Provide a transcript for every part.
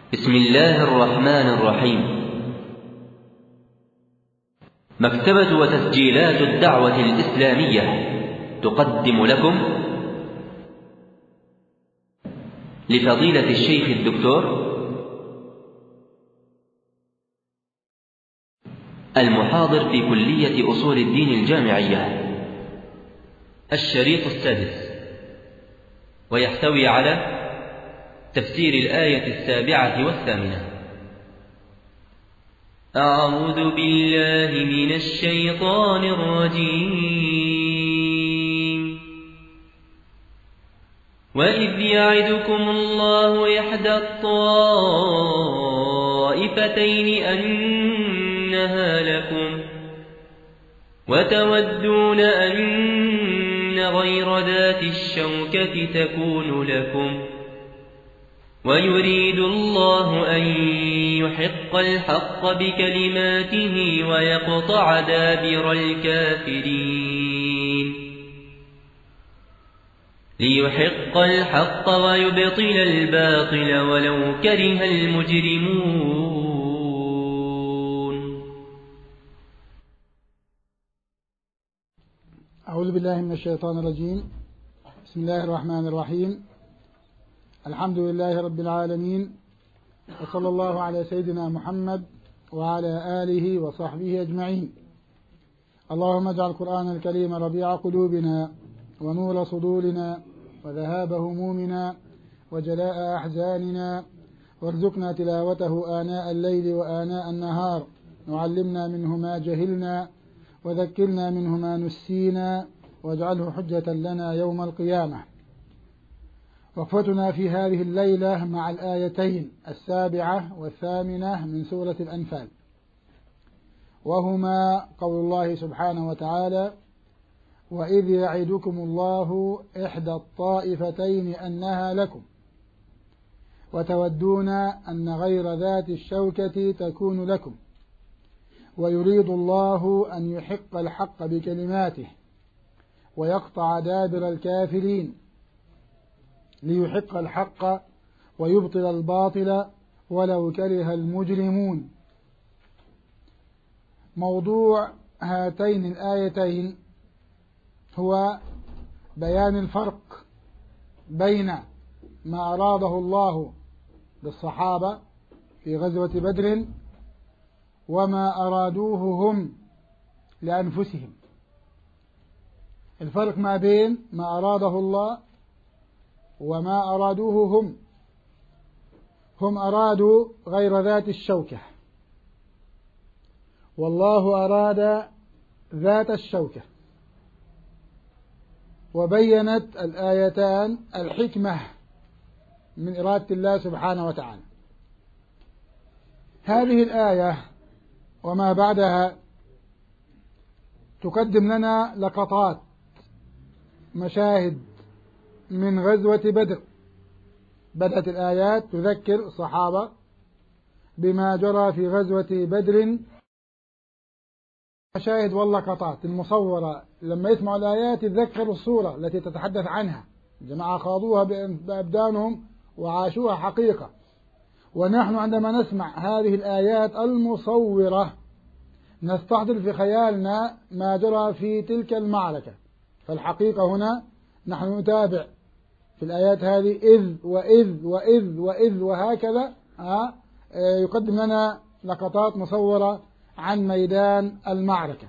بسم الله الرحمن الرحيم. مكتبة وتسجيلات الدعوة الإسلامية تقدم لكم لفضيلة الشيخ الدكتور المحاضر في كلية أصول الدين الجامعية الشريط السادس، ويحتوي على تفسير الآية 7 و8. أعوذ بالله من الشيطان الرجيم. وإذ يعدكم الله إحدى الطائفتين أنها لكم وتودون أن غير ذات الشوكة تكون لكم ويريد الله أن يحق الحق بكلماته ويقطع دابر الكافرين ليحق الحق ويبطل الباطل ولو كره المجرمون. أعوذ بالله من الشيطان الرجيم. بسم الله الرحمن الرحيم. الحمد لله رب العالمين، وصلى الله على سيدنا محمد وعلى آله وصحبه أجمعين. اللهم اجعل القرآن الكريم ربيع قلوبنا ونور صدورنا وذهاب همومنا وجلاء أحزاننا، وارزقنا تلاوته آناء الليل وآناء النهار، وعلمنا منه ما جهلنا وذكرنا منه ما نسينا، واجعله حجة لنا يوم القيامة. وقفتنا في هذه الليلة مع الآيتين 7 و8 من سورة الأنفال، وهما قول الله سبحانه وتعالى: وإذ يعدكم الله إحدى الطائفتين أنها لكم وتودون أن غير ذات الشوكة تكون لكم ويريد الله أن يحق الحق بكلماته ويقطع دابر الكافرين ليحق الحق ويبطل الباطل ولو كره المجرمون. موضوع هاتين الآيتين هو بيان الفرق بين ما أراده الله بالصحابة في غزوة بدر وما أرادوه هم لأنفسهم. الفرق ما بين ما أراده الله وما أرادوه هم أرادوا غير ذات الشوكة، والله أراد ذات الشوكة. وبينت الآيتان الحكمة من إرادة الله سبحانه وتعالى. هذه الآية وما بعدها تقدم لنا لقطات مشاهد من غزوة بدر. بدأت الآيات تذكر الصحابة بما جرى في غزوة بدر، مشاهد واللقطات المصورة. لما يسمعوا الآيات يتذكروا الصورة التي تتحدث عنها. الجماعة خاضوها بأبدانهم وعاشوها حقيقة، ونحن عندما نسمع هذه الآيات المصورة نستحضر في خيالنا ما جرى في تلك المعركة. فالحقيقة هنا نحن نتابع في الآيات هذه إذ وإذ وإذ وإذ وهكذا يقدم لنا لقطات مصورة عن ميدان المعركة.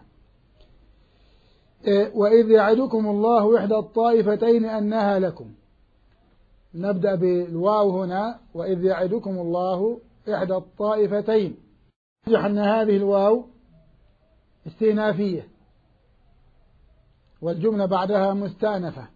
وإذ يعدكم الله إحدى الطائفتين أنها لكم. نبدأ بالواو هنا، وإذ يعدكم الله إحدى الطائفتين. يرجح أن هذه الواو استئنافية والجملة بعدها مستأنفة.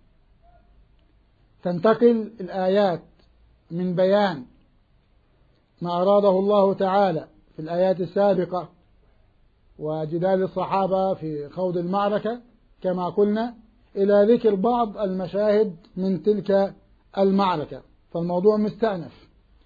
تنتقل الآيات من بيان ما أراده الله تعالى في الآيات السابقة وجدال الصحابة في خوض المعركة كما قلنا إلى ذكر بعض المشاهد من تلك المعركة، فالموضوع مستأنف.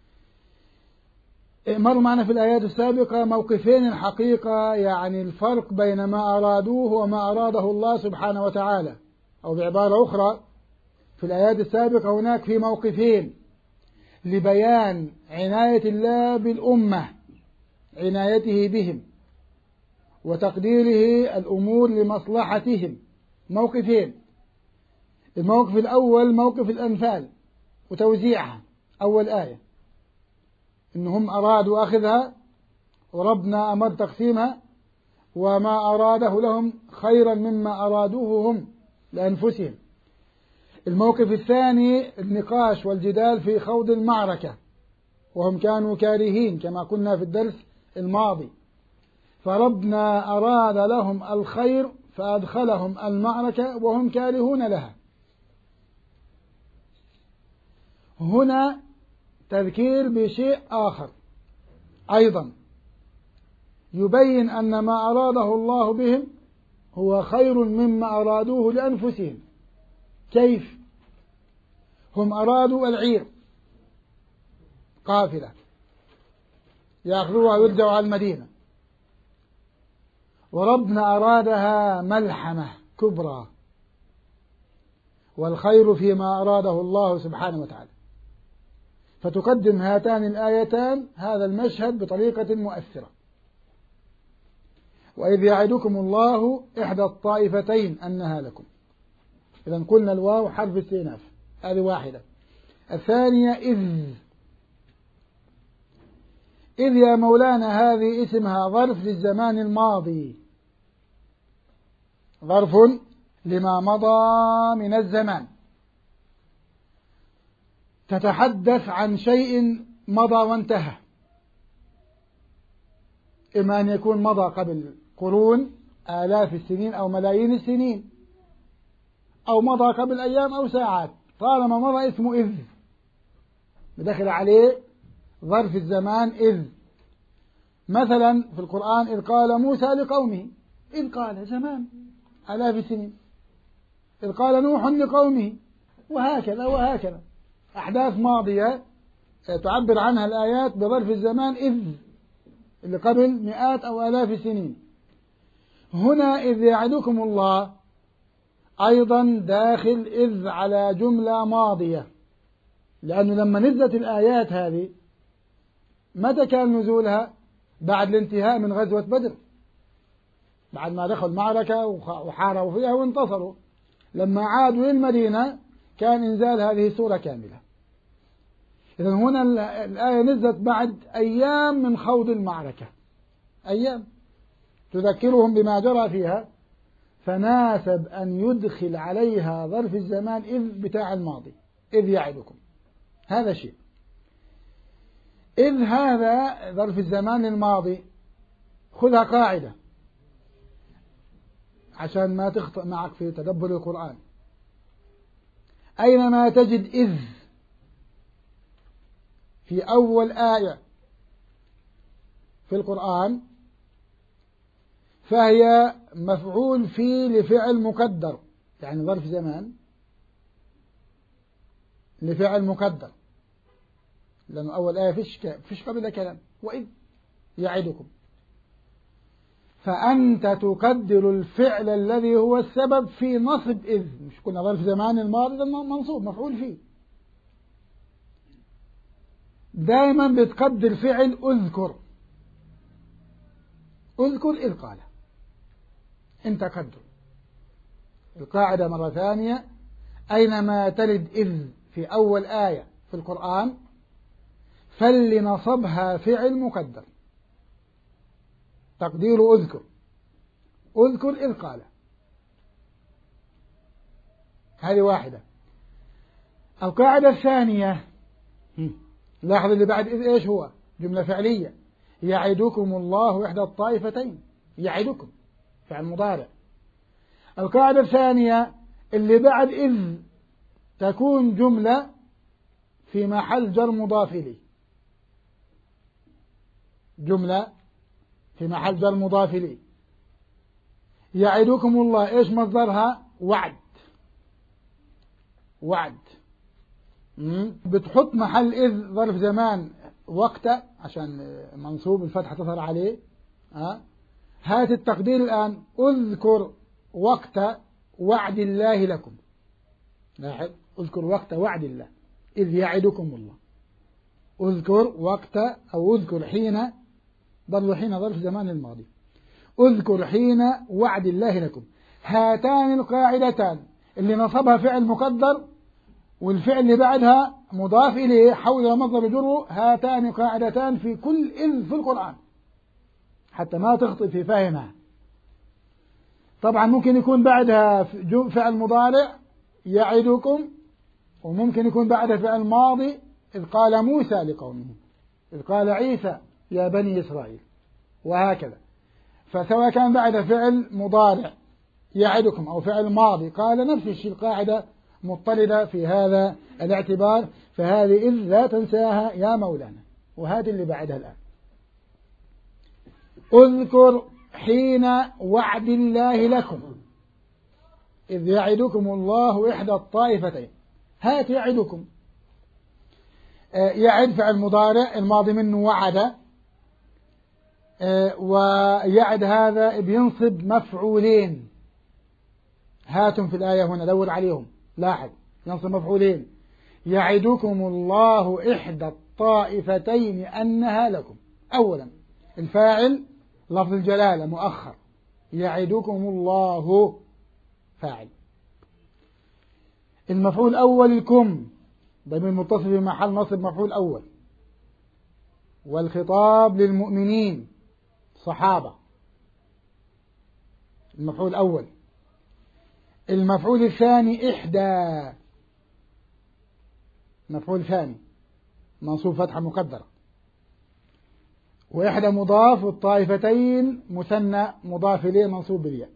مر معنا في الآيات السابقة موقفين الحقيقة، يعني الفرق بين ما أرادوه وما أراده الله سبحانه وتعالى، أو بعبارة أخرى في الآيات السابقة هناك في موقفين: لبيان عناية الله بالأمة، عنايته بهم وتقديره الأمور لمصلحتهم. موقفين: الموقف الأول موقف الأنفال وتوزيعها، أول آية إنهم أرادوا أخذها وربنا أمر تقسيمها وما أراده لهم خيرا مما أرادوه هم لأنفسهم. الموقف الثاني النقاش والجدال في خوض المعركة وهم كانوا كارهين كما قلنا في الدرس الماضي، فربنا أراد لهم الخير فأدخلهم المعركة وهم كارهون لها. هنا تذكير بشيء آخر أيضا يبين أن ما أراده الله بهم هو خير مما أرادوه لأنفسهم. كيف؟ هم أرادوا العير قافلة يأخذوها ويرجعوا على المدينة، وربنا أرادها ملحمة كبرى، والخير فيما أراده الله سبحانه وتعالى. فتقدم هاتان الآيتان هذا المشهد بطريقة مؤثرة. وإذ يعدكم الله إحدى الطائفتين أنها لكم. إذا قلنا الواو حرف استئناف، هذه واحدة. الثانية إذ يا مولانا هذه اسمها ظرف للزمان الماضي، ظرف لما مضى من الزمان، تتحدث عن شيء مضى وانتهى، إما أن يكون مضى قبل قرون آلاف السنين أو ملايين السنين، أو مضى قبل أيام أو ساعات. طالما مضى اسمه إذ، بدخل عليه ظرف الزمان إذ. مثلا في القرآن إذ قال موسى لقومه، إذ قال زمان آلاف السنين، إذ قال نوح لقومه، وهكذا وهكذا. أحداث ماضية تعبر عنها الآيات بظرف الزمان إذ اللي قبل مئات أو آلاف السنين. هنا إذ يعدكم الله أيضا داخل إذ على جملة ماضية، لأنه لما نزلت الآيات هذه متى كان نزولها؟ بعد الانتهاء من غزوة بدر، بعد ما دخلوا المعركة وحاربوا فيها وانتصروا. لما عادوا للمدينة كان إنزال هذه السورة كاملة. إذن هنا الآية نزلت بعد أيام من خوض المعركة، أيام تذكرهم بما جرى فيها، فناسب أن يدخل عليها ظرف الزمان إذ بتاع الماضي، إذ يعدكم. هذا شيء. إذ هذا ظرف الزمان الماضي، خذها قاعدة عشان ما تخطئ معك في تدبر القرآن. أينما تجد إذ في أول آية في القرآن فهي مفعول فيه لفعل مقدر، يعني ظرف زمان لفعل مقدر، لأنه أول آية فيش قبل كلام، وإذ يعدكم، فأنت تقدر الفعل الذي هو السبب في نصب إذ. مش كنا ظرف زمان الماضي ده منصوب مفعول فيه، دائما بتقدر فعل أذكر، أذكر إذ قال، أنت قدر. القاعدة مرة ثانية: أينما ترد إذ في أول آية في القرآن فلنصبها فعل مقدر، تقدير أذكر، أذكر إذ قال. هذه واحدة. القاعدة الثانية، لاحظ اللي بعد إذ إيش هو؟ جملة فعلية، يعدكم الله إحدى الطائفتين، يعدكم فعل مضارع. القاعدة الثانية اللي بعد إذ تكون جملة في محل جر مضاف إليه، جملة في محل جر مضاف إليه. يعدكم الله إيش مصدرها؟ وعد، وعد. بتحط محل إذ ظرف زمان وقت عشان منصوب الفتحة تظهر عليه. هات التقدير الآن: اذكر وقت وعد الله لكم. لاحظ، اذكر وقت وعد الله، إذ يعدكم الله. اذكر وقت أو اذكر حين، ضل حين ظرف زمان الماضي. اذكر حين وعد الله لكم. هاتان القاعدتان اللي نصبها فعل مقدر والفعل اللي بعدها مضاف إليه حول مصدر جره، هاتان قاعدتان في كل إذ في القرآن حتى ما تخطئ في فهمها. طبعا ممكن يكون بعدها فعل مضارع يعدكم، وممكن يكون بعدها فعل ماضي إذ قال موسى لقومه، إذ قال عيسى يا بني إسرائيل، وهكذا. فسواء كان بعد فعل مضارع يعدكم أو فعل ماضي قال نفس الشيء، القاعدة مضطردة في هذا الاعتبار. فهذه إذ لا تنساها يا مولانا. وهذه اللي بعدها الآن، اذكر حين وعد الله لكم إذ يعدكم الله إحدى الطائفتين. هات يعدكم، يعد فعل مضارع الماضي منه وعد، ويعد هذا بينصب مفعولين. هاتم في الآية هنا دور عليهم، لاحظ ينصب مفعولين. يعدكم الله إحدى الطائفتين أنها لكم. أولا الفاعل لفظ الجلالة مؤخر، يعدكم الله فاعل. المفعول الأول الكم ضمير متصل في محل نصب مفعول أول، والخطاب للمؤمنين صحابة. المفعول الأول. المفعول الثاني إحدى، مفعول ثاني منصوب فتحة مقدرة، وإحدى مضاف، والطائفتين مثنى مضاف إليه منصوب بالياء.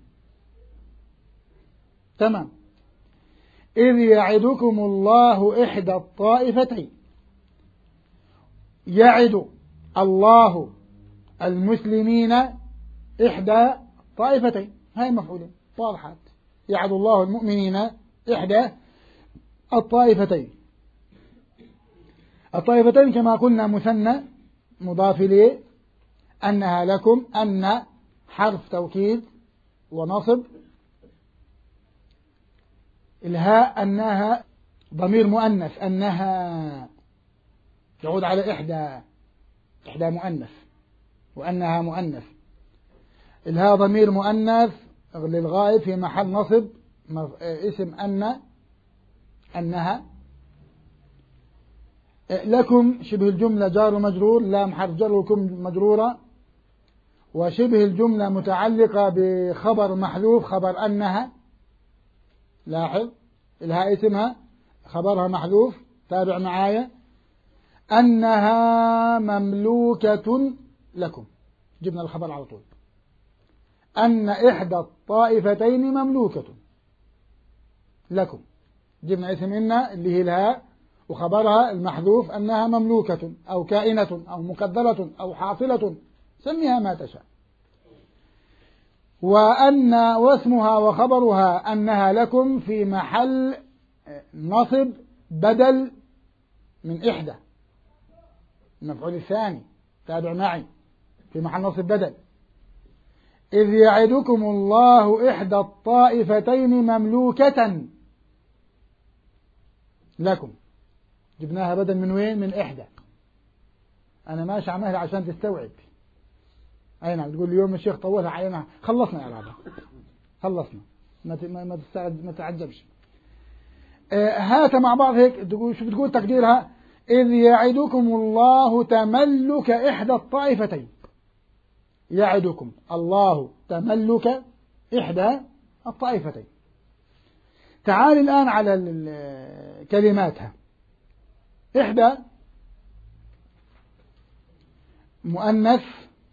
تمام. إذ يعدكم الله إحدى الطائفتين. يعد الله المسلمين إحدى طائفتين، هاي مفعولين واضحات. يعد الله المؤمنين إحدى الطائفتين. الطائفتين كما قلنا مثنى مضاف إليه، أنها لكم، أن حرف توكيد ونصب، الهاء أنها ضمير مؤنث، أنها يعود على إحدى مؤنث، وأنها مؤنث. الهاء ضمير مؤنث للغائب في محل نصب اسم أنها. لكم شبه الجملة جار ومجرور، لام حرف جر وكم مجرورة، وشبه الجملة متعلقة بخبر محذوف خبر أنها. لاحظ الهاء اسمها خبرها محذوف، تابع معايا. أنها مملوكة لكم، جبنا الخبر على طول. أن إحدى الطائفتين مملوكة لكم، جبنا اسم إن اللي هي الهاء وخبرها المحذوف أنها مملوكة أو كائنة أو مقدرة أو حاصلة، سميها ما تشاء. وأن واسمها وخبرها أنها لكم في محل نصب بدل من إحدى، المفعول الثاني تابع معي في محل نصب بدل. إذ يعدكم الله إحدى الطائفتين مملوكة لكم، جبناها بدل من وين؟ من إحدى. أنا ماشي عمالها عشان تستوعب. أي نعم، تقول اليوم الشيخ طولها علينا، خلصنا يا رابع، خلصنا، ما تعجبش. هات مع بعض هيك، شو بتقول تقديرها؟ إذ يعدكم الله تملك إحدى الطائفتين. يعدكم الله تملك إحدى الطائفتين. تعال الآن على كلماتها. إحدى مؤنث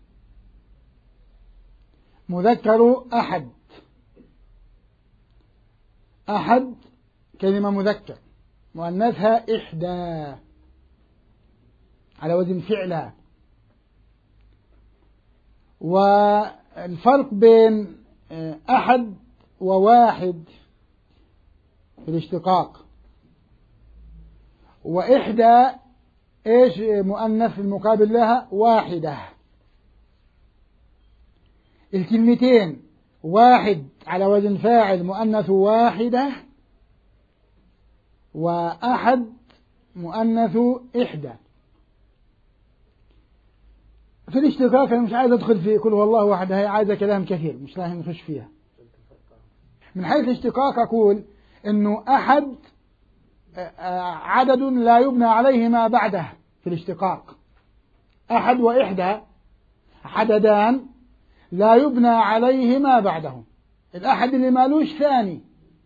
مذكر أحد، أحد كلمة مذكر مؤنثها إحدى على وزن فعلها. والفرق بين أحد وواحد في الاشتقاق، وإحدى إيش مؤنث المقابل لها؟ واحدة. الكلمتين واحد على وزن فاعل مؤنث واحدة، وأحد مؤنث إحدى. في الاشتقاق أنا مش عايز أدخل في كل والله واحد، هي عايزة كلام كثير مش لازم نخش فيها. من حيث الاشتقاق أقول إنه أحد عدد لا يبنى عليه ما بعده في الاشتقاق. أحد وإحدى عددان لا يبنى عليه ما بعده. الأحد اللي مالوش ثاني،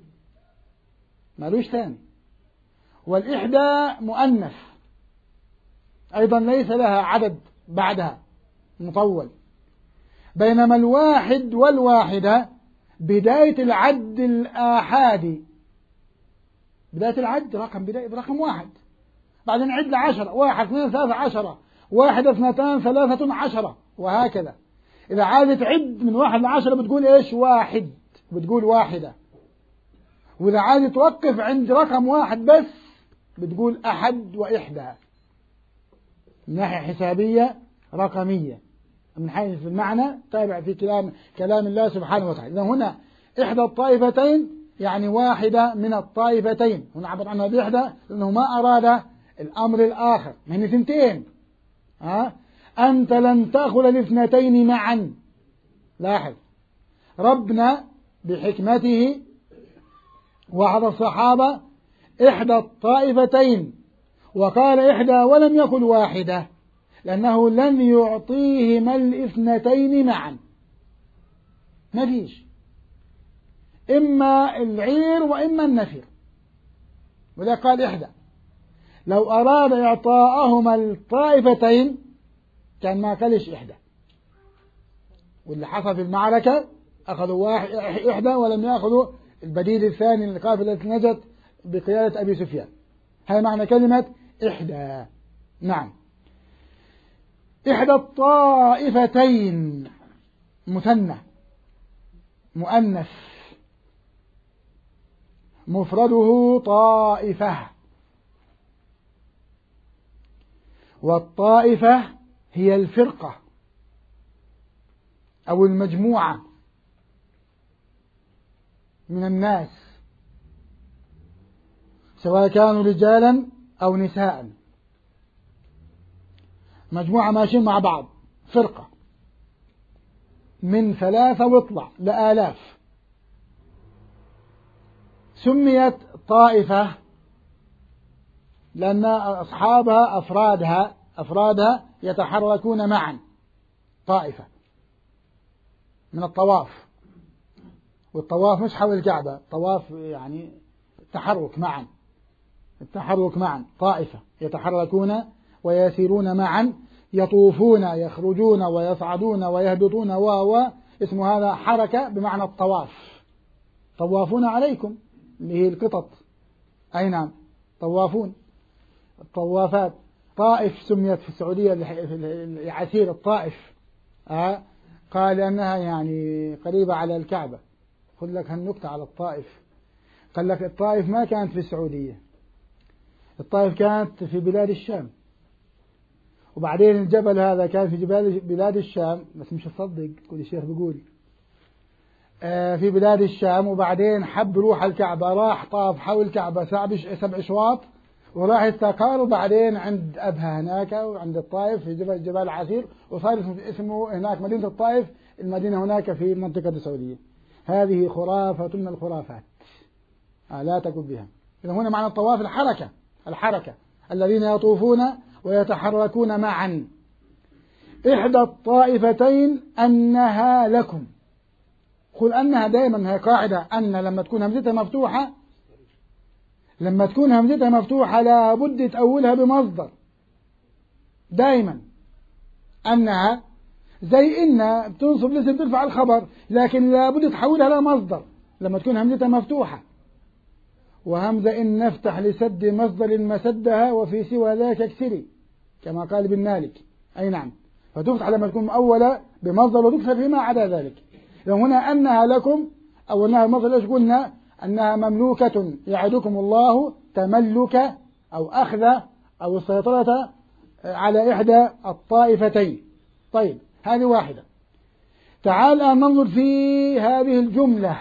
مالوش ثاني، والإحدى مؤنث أيضا ليس لها عدد بعدها مطول. بينما الواحد والواحدة بداية العد الآحادي، بداية العد بداية برقم واحد، بعدين عد ل10، 1 2 3 10، 1 2 3 10، وهكذا. إذا عايز تعد من 1 ل10 بتقول إيش؟ واحد، بتقول واحدة. وإذا عايز توقف عند رقم واحد بس بتقول أحد وإحدى، من ناحية حسابية رقمية. من حيث المعنى تابع في كلام الله سبحانه وتعالى. إذا هنا إحدى الطائفتين يعني واحدة من الطائفتين، هنا عبر عنها بإحدى لأنه ما أراد الأمر الآخر، من ثنتين. أنت لن تأخذ الاثنتين معا. لاحظ ربنا بحكمته وعد الصحابة إحدى الطائفتين، وقال إحدى ولم يقل واحدة، لأنه لن يعطيهما الاثنتين معا، ما فيش، إما العير وإما النفير. وذا قال إحدى. لو أراد إعطاءهما الطائفتين كان ما قالش إحدى. واللي حصل في المعركة أخذوا إحدى ولم يأخذوا البديل الثاني للقافلة التي نجت بقيادة أبي سفيان. هذا معنى كلمة إحدى. نعم. إحدى الطائفتين مثنى مؤنث مفرده طائفة، والطائفة هي الفرقة أو المجموعة من الناس، سواء كانوا رجالا أو نساء، مجموعة ماشيين مع بعض، فرقة من 3 واطلع لآلاف. سميت طائفة لأن أصحابها أفرادها يتحركون معا، طائفة من الطواف. والطواف مش حول الكعبة، طواف يعني التحرك معا، طائفة يتحركون ويسيرون معا، يطوفون يخرجون ويصعدون ويهبطون، اسم هذا حركة بمعنى الطواف. طوافون عليكم اللي هي القطط، أي نعم، طوافون، الطوافات. طائف سميت في السعودية عسير الطائف، قال أنها يعني قريبة على الكعبة. خذ لك هالنكتة على الطائف. قال لك الطائف ما كانت في السعودية، الطائف كانت في بلاد الشام، وبعدين الجبل هذا كان في بلاد الشام، بس مش تصدق كل الشيخ بيقول في بلاد الشام، وبعدين حب يروح الكعبة، راح طاف حول الكعبة 7 أشواط وراح استقر، وبعدين عند أبها هناك وعند الطائف في جبال عسير، وصار اسمه هناك مدينة الطائف، المدينة هناك في منطقة السعودية. هذه خرافة من الخرافات لا تكن بها. إذا هنا معنى الطواف الحركة الذين يطوفون ويتحركون معا. إحدى الطائفتين أنها لكم. قل أنها دائما هي قاعدة، أن لما تكون همزتها مفتوحة لابد تأولها بمصدر دائما. أنها زي إن بتنصب الاسم ترفع الخبر، لكن لابد تحولها إلى مصدر لما تكون همزتها مفتوحة. وهمزة إن نفتح لسد مصدر مسدها وفي سوى ذاك اكسري، كما قال ابن مالك. أي نعم، فتفتح لما تكون مؤولة بمصدر وتكسر فيما عدا ذلك. لو هنا أنها لكم أو أنها المصدر، إيش قلنا؟ أنها مملوكة، يعدكم الله تملك أو أخذ أو السيطرة على إحدى الطائفتين. طيب، هذه واحدة. تعال الآن ننظر في هذه الجملة،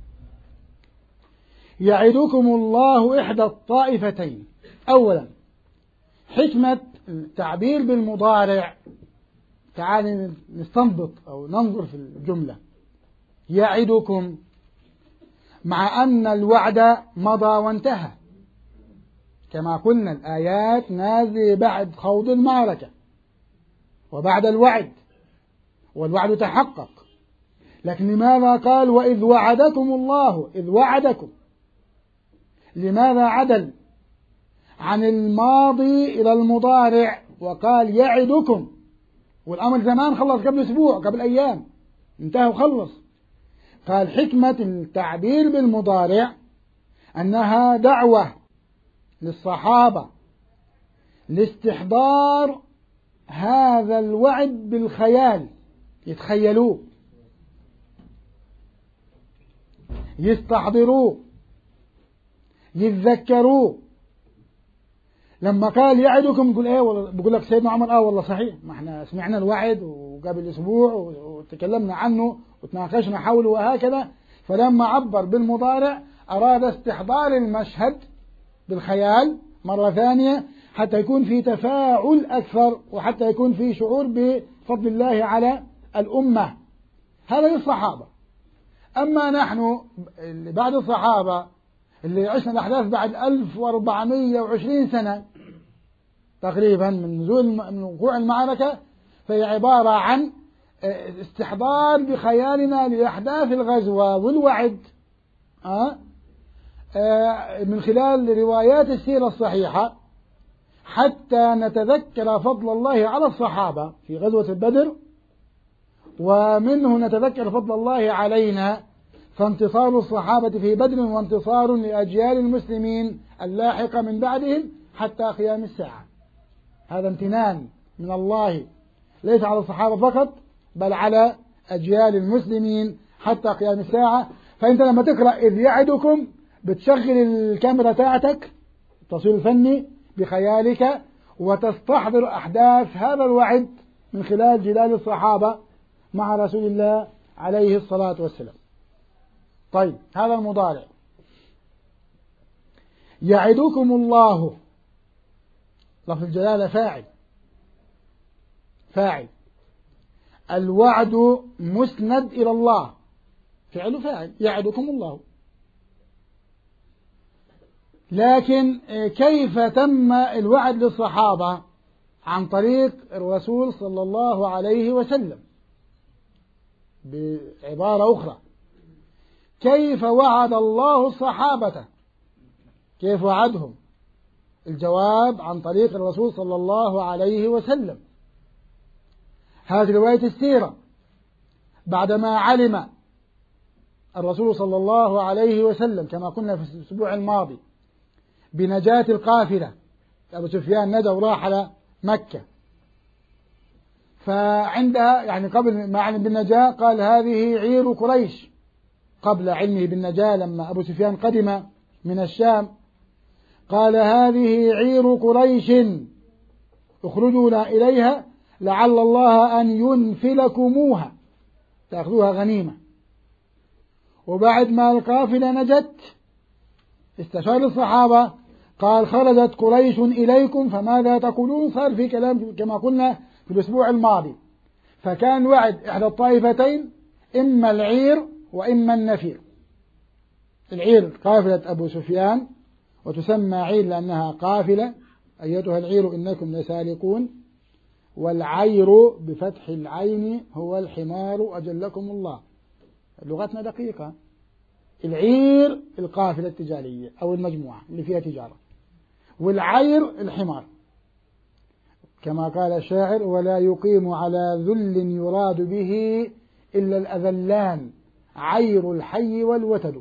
يعدكم الله إحدى الطائفتين. أولا، حكمة التعبير بالمضارع تعالوا نستنبط أو ننظر في الجملة. يعدكم، مع أن الوعد مضى وانتهى، كما قلنا الآيات نازلة بعد خوض المعركة وبعد الوعد، والوعد تحقق. لكن لماذا قال وإذ وعدكم الله؟ إذ وعدكم، لماذا عدل عن الماضي إلى المضارع وقال يعدكم؟ والأمر زمان خلص، قبل أسبوع، قبل أيام انتهى وخلص. قال حكمة التعبير بالمضارع أنها دعوة للصحابة لاستحضار هذا الوعد بالخيال، يتخيلوه، يستحضروه، يتذكروه. لما قال يعدكم يقول ايه؟ بقول لك سيدنا عمر والله صحيح، ما احنا سمعنا الوعد وقبل اسبوع وتكلمنا عنه وتناقشنا حوله وهكذا. فلما عبر بالمضارع اراد استحضار المشهد بالخيال مرة ثانية، حتى يكون في تفاعل أكثر، وحتى يكون في شعور بفضل الله على الأمة. هذا للصحابة. أما نحن اللي بعد الصحابة اللي عشنا الأحداث بعد 1420 سنة تقريبا من وقوع المعركة، فهي عبارة عن استحضار بخيالنا لأحداث الغزوة والوعد من خلال روايات السيرة الصحيحة، حتى نتذكر فضل الله على الصحابة في غزوة بدر، ومنه نتذكر فضل الله علينا، فانتصار الصحابة في بدر وانتصار لأجيال المسلمين اللاحقة من بعدهم حتى قيام الساعة. هذا امتنان من الله ليس على الصحابة فقط، بل على أجيال المسلمين حتى قيام الساعة. فأنت لما تقرأ إذ يعدكم بتشغل الكاميرا تاعتك التصوير الفني بخيالك، وتستحضر أحداث هذا الوعد من خلال جدال الصحابة مع رسول الله عليه الصلاة والسلام. طيب، هذا المضارع. يعدكم الله، لفظ الجلالة فاعل. الوعد مسند إلى الله، فعل فاعل، يعدكم الله. لكن كيف تم الوعد للصحابة؟ عن طريق الرسول صلى الله عليه وسلم. بعبارة أخرى، كيف وعد الله الصحابة؟ كيف وعدهم؟ الجواب عن طريق الرسول صلى الله عليه وسلم. هذه رواية السيرة. بعدما علم الرسول صلى الله عليه وسلم كما قلنا في الأسبوع الماضي بنجاة القافلة، أبو سفيان نجا وراح على مكة، فعندها يعني قبل ما علم بالنجاة قال هذه عير قريش، قبل علمه بالنجاة لما أبو سفيان قدم من الشام قال هذه عير قريش اخرجوا إليها لعل الله أن ينفلكموها، تأخذوها غنيمة. وبعد ما القافلة نجت استشار الصحابة قال خرجت قريش إليكم فماذا تقولون؟ صار في كلام كما قلنا في الأسبوع الماضي. فكان وعد إحدى الطائفتين إما العير وإما النفير. العير قافلة أبو سفيان، وتسمى عير لأنها قافلة، أيتها العير إنكم لسارقون. والعير بفتح العين هو الحمار أجلكم الله. لغتنا دقيقة. العير القافلة التجارية أو المجموعة اللي فيها تجارة، والعير الحمار، كما قال الشاعر ولا يقيم على ذل يراد به إلا الأذلان عير الحي والوتد.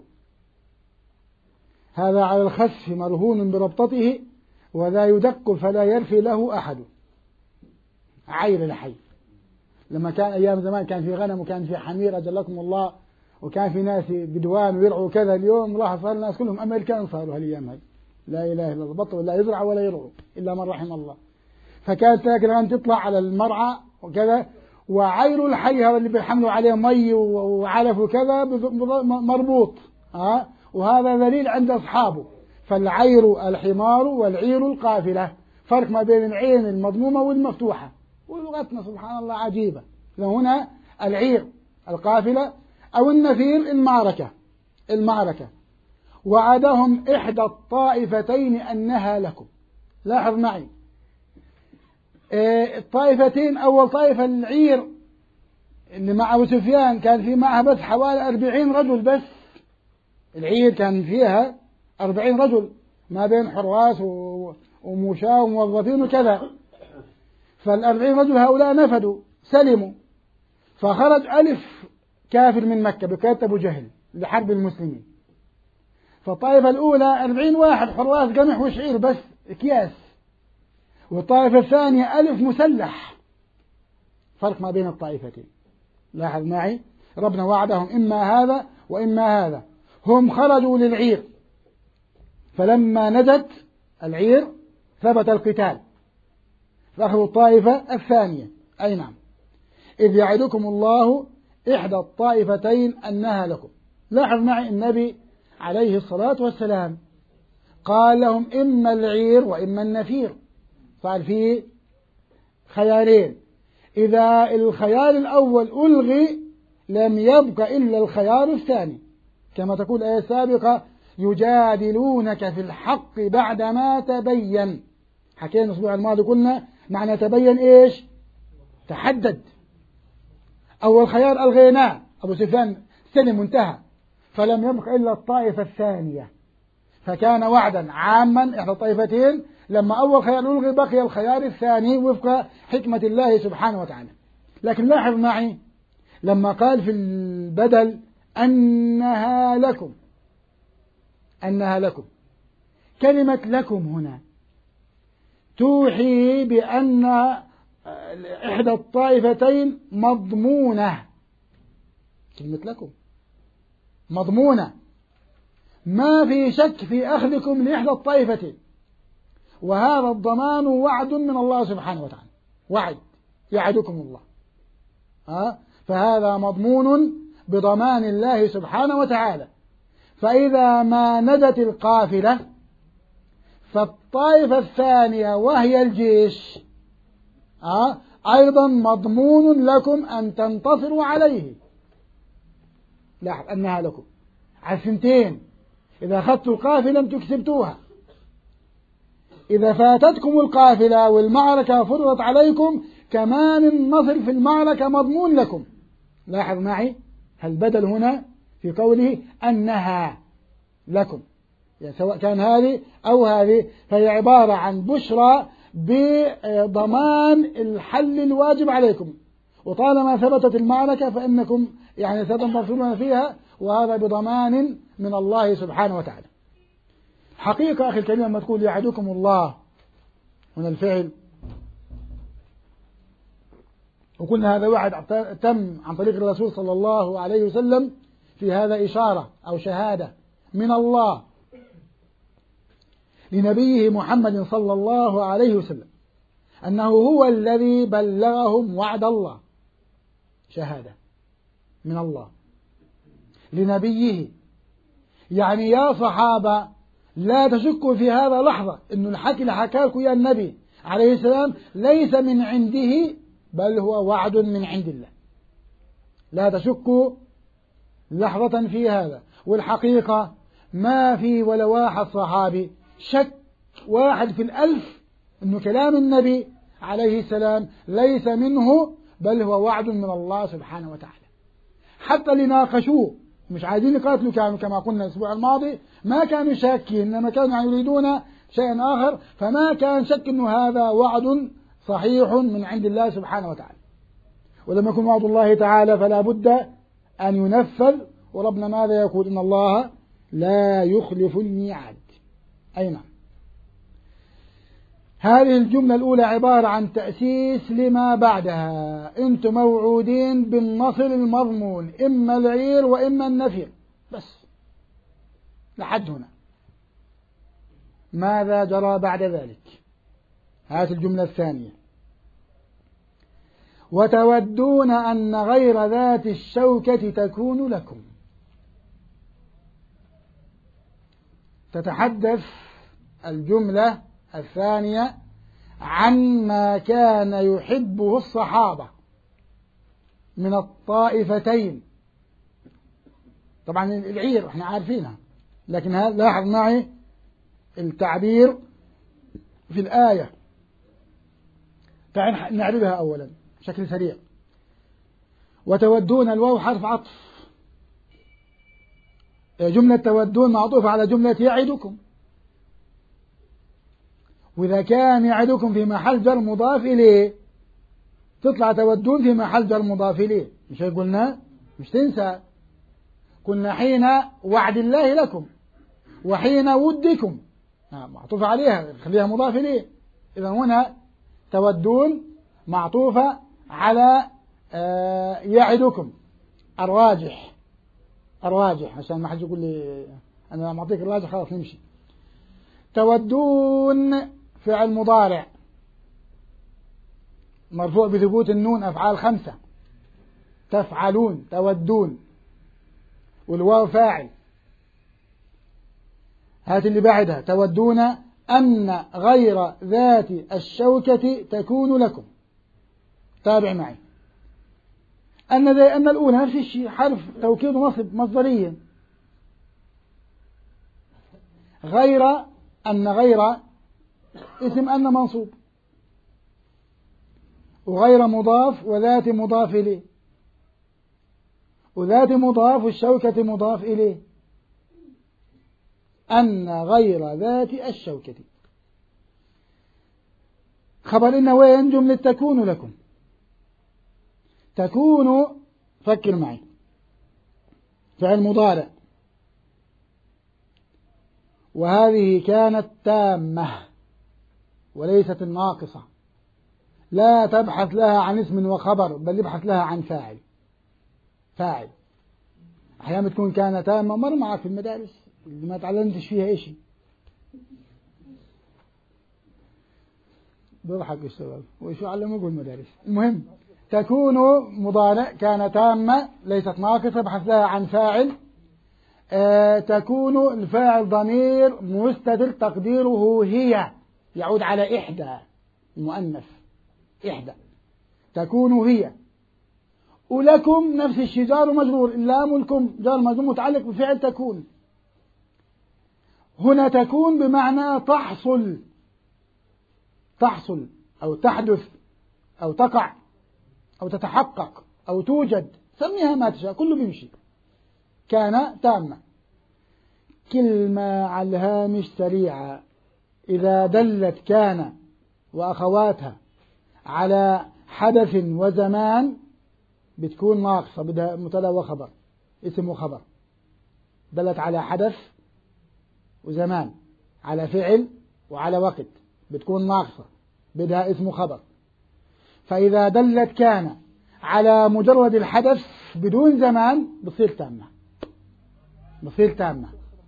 هذا على الخسف مرهون بربطته وذا يدق فلا يرفي له أحد. عير الحي. لما كان أيام زمان كان في غنم وكان في حمير أجلكم الله، وكان في ناس بدوان ويرعوا كذا، اليوم راح صار الناس كلهم أمريكان صاروا هالأيام هاي، لا إله إلا الله، بطلوا لا يزرع ولا يرعوا إلا من رحم الله. فكانت تاكل الغنم تطلع على المرعى وكذا، وعير الحي هذا اللي بيحملوا عليه مي وعلف وكذا مربوط، وهذا ذليل عند أصحابه. فالعير الحمار والعير القافلة، فرق ما بين العين المضمومة والمفتوحة. ولغتنا سبحان الله عجيبة. هنا العير القافلة أو النفير المعركة وعدهم إحدى الطائفتين أنها لكم. لاحظ معي الطائفتين، أول طائفة العير اللي مع أبو سفيان كان في معها بس حوالي 40 رجل بس. العير كان فيها 40 رجل ما بين حراس ومشاة وموظفين وكذا. فال40 رجل هؤلاء نفدوا سلموا، فخرج 1000 كافر من مكة بقيادة أبو جهل لحرب المسلمين. فالطائفة الأولى 40 واحد حراس قمح وشعير بس أكياس، والطائفة الثانية 1000 مسلح. فرق ما بين الطائفتين. لاحظ معي ربنا وعدهم إما هذا وإما هذا. هم خرجوا للعير، فلما نجت العير ثبت القتال فأخذوا الطائفة الثانية. أي نعم. إذ يعدكم الله إحدى الطائفتين أنها لكم. لاحظ معي النبي عليه الصلاة والسلام قال لهم إما العير وإما النفير. قال فيه خيارين، إذا الخيار الأول ألغي لم يبق إلا الخيار الثاني، كما تقول الآية السابقة يجادلونك في الحق بعدما تبين. حكينا الأسبوع الماضي قلنا معنى تبين إيش؟ تحدد. أول خيار ألغيناه، أبو سفيان سلم وانتهى، فلم يبق إلا الطائفة الثانية، فكان وعدا عاما إحدى الطائفتين. لما أول خيار ألغي بقي الخيار الثاني وفق حكمة الله سبحانه وتعالى. لكن لاحظ معي لما قال في البدل أنها لكم، كلمة لكم هنا توحي بأن إحدى الطائفتين مضمونة. كلمة لكم مضمونة، ما في شك في أخذكم لإحدى الطائفتين، وهذا الضمان وعد من الله سبحانه وتعالى. وعد يعدكم الله، فهذا مضمون بضمان الله سبحانه وتعالى. فإذا ما نجت القافلة فالطائفة الثانية وهي الجيش أيضا مضمون لكم أن تنتصروا عليه. لاحظ أنها لكم على الثنتين. إذا أخذتوا القافلة أنتم كسبتوها، إذا فاتتكم القافلة والمعركة فرضت عليكم كمان النصر في المعركة مضمون لكم. لاحظ معي البدل هنا في قوله أنها لكم، يعني سواء كان هذه أو هذه فهي عبارة عن بشرى بضمان الحل الواجب عليكم، وطالما ثبتت المعركة فإنكم يعني ستنتصرون فيها، وهذا بضمان من الله سبحانه وتعالى. حقيقة أخي الكريم لما تقول يعدكم الله هنا الفعل، وقلنا هذا وعد تم عن طريق الرسول صلى الله عليه وسلم، في هذا إشارة أو شهادة من الله لنبيه محمد صلى الله عليه وسلم أنه هو الذي بلغهم وعد الله. شهادة من الله لنبيه، يعني يا صحابة لا تشكوا في هذا لحظة إنه الحكي اللي حكى لكم يا النبي عليه السلام ليس من عنده، بل هو وعد من عند الله. لا تشكوا لحظة في هذا. والحقيقة ما في ولا واحد صحابي شك واحد في 1000 إنه كلام النبي عليه السلام ليس منه، بل هو وعد من الله سبحانه وتعالى. حتى اللي ناقشوه مش عايزين يقاتلوا كانوا كما قلنا الأسبوع الماضي ما كانوا شاكين، إنما كانوا يريدون شيئا آخر، فما كان شك إنه هذا وعد صحيح من عند الله سبحانه وتعالى. ولما يكون وعد الله تعالى فلا بد أن ينفذ، وربنا ماذا يقول؟ إن الله لا يخلف الميعاد. أي نعم. هذه الجملة الأولى عبارة عن تأسيس لما بعدها. أنتم موعودين بالنصر المضمون، إما العير وإما النفير، بس لحد هنا. ماذا جرى بعد ذلك؟ هذه الجملة الثانية. وتودون أن غير ذات الشوكة تكون لكم. تتحدث الجملة الثانية عما كان يحبه الصحابة من الطائفتين. طبعا العير احنا عارفينها، لكن لاحظ معي التعبير في الآية. تعال نعرفها أولا بشكل سريع. وتودون، الواو حرف عطف، جملة تودون معطوفة على جملة يعدكم، وإذا كان يعدكم في محل جر مضاف إليه تطلع تودون في محل جر مضاف إليه. مش قلنا؟ مش تنسى، كنا حين وعد الله لكم وحين ودكم معطوفة عليها، خليها مضاف إليه. إذا هنا تودون معطوفة على يعدكم. الراجح عشان ما حد يقول لي أنا معطيك الراجح خلاص نمشي. تودون فعل مضارع مرفوع بثبوت النون، أفعال 5. تفعلون، تودون، والواو فاعل. هات اللي بعدها. تودون أن غير ذات الشوكة تكون لكم. تابع معي. أن الأولى نفس الشيء، حرف توكيد ونصب مصدريا. غير اسم أن منصوب، وغير مضاف، وذات مضاف إليه، وذات مضاف، والشوكة مضاف إليه. أن غير ذات الشوكة. خبر إن وين؟ جملة تكون لكم. تكون، فكر معي، فعل مضارع، وهذه كانت تامة وليست الناقصة. لا تبحث لها عن اسم وخبر، بل ابحث لها عن فاعل. أحيانا تكون كانت تامة، مر معك في المدارس اللي ما تعلمتش فيها إشي. بضحك الشباب وشو علموه المدارس. المهم تكون مضارع، كان تامة ليست ناقصة، ابحث لها عن فاعل. تكون الفاعل ضمير مستتر تقديره هي، يعود على إحدى، المؤنث إحدى. تكون هي. ولكم نفس الشيء، جار ومجرور. اللام الكم جار مجرور متعلق بفعل تكون. هنا تكون بمعنى تحصل أو تحدث أو تقع أو تتحقق أو توجد، سميها ما تشاء، كله بيمشي. كان تامة. كلمة على الهامش سريعة. إذا دلت كان وأخواتها على حدث وزمان بتكون ناقصة، بدها مبتدا وخبر، اسم وخبر. دلت على حدث وزمان، على فعل وعلى وقت، بتكون ناقصة، بدها اسم وخبر. فإذا دلت كان على مجرد الحدث بدون زمان بتصير تامة.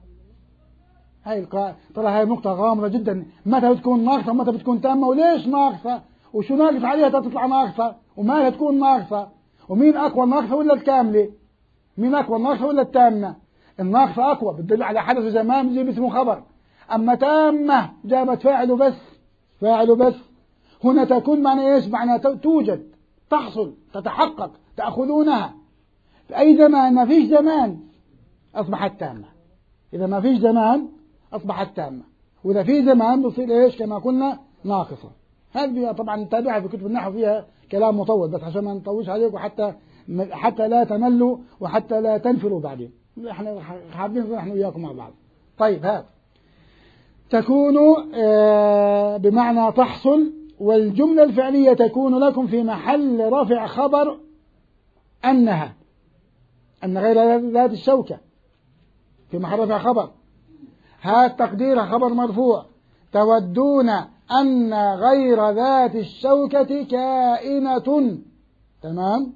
طلع هاي نقطة غامضة جدا. متى بتكون ناقصة ومتى بتكون تامة، وليش ناقصة، وشو ناقص عليها تطلع ناقصة، وما تكون ناقصة، ومين أقوى، الناقصة ولا الكاملة؟ مين أقوى، الناقصة ولا التامة؟ الناقصة أقوى، بتدل على حدث زمان بيجيب اسم خبر. أما تامة جابت فاعل بس. هنا تكون معنى إيش؟ معنى توجد، تحصل، تتحقق، تأخذونها في أي زمان. ما فيش زمان أصبحت تامة. إذا ما فيش زمان أصبحت تامة، وإذا في زمان بصير إيش؟ كما قلنا ناقصة. هذه طبعا نتابعها في كتب النحو، فيها كلام مطول، بس عشان ما نطولش عليكم حتى لا تملوا وحتى لا تنفروا بعدين. احنا حابين نحن وياكم مع بعض. طيب، هذا تكون بمعنى تحصل. والجملة الفعلية تكون لكم في محل رفع خبر أن غير ذات الشوكة، في محل رفع خبر. هذا تقدير خبر مرفوع. تودون أن غير ذات الشوكة كائنة. تمام،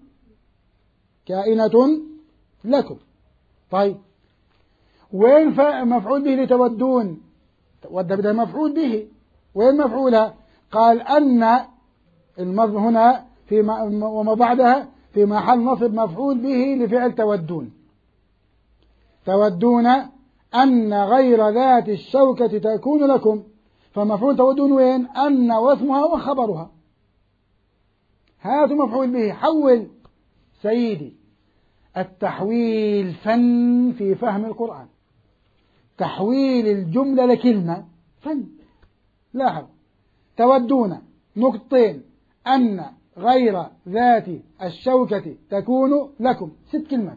كائنة لكم. طيب، وين مفعول به لتودون؟ بدأ مفعول به، وين مفعولها؟ قال أن هنا وما بعدها في محل نصب مفعول به لفعل تودون. تودون أن غير ذات الشوكة تكون لكم فمفعول تودون وين؟ أن واسمها وخبرها. هاتوا مفعول به. حول سيدي. التحويل فن في فهم القرآن. تحويل الجملة لكلمة فن. لاحظ، تودون نقطتين أن غير ذات الشوكة تكون لكم، 6 كلمات.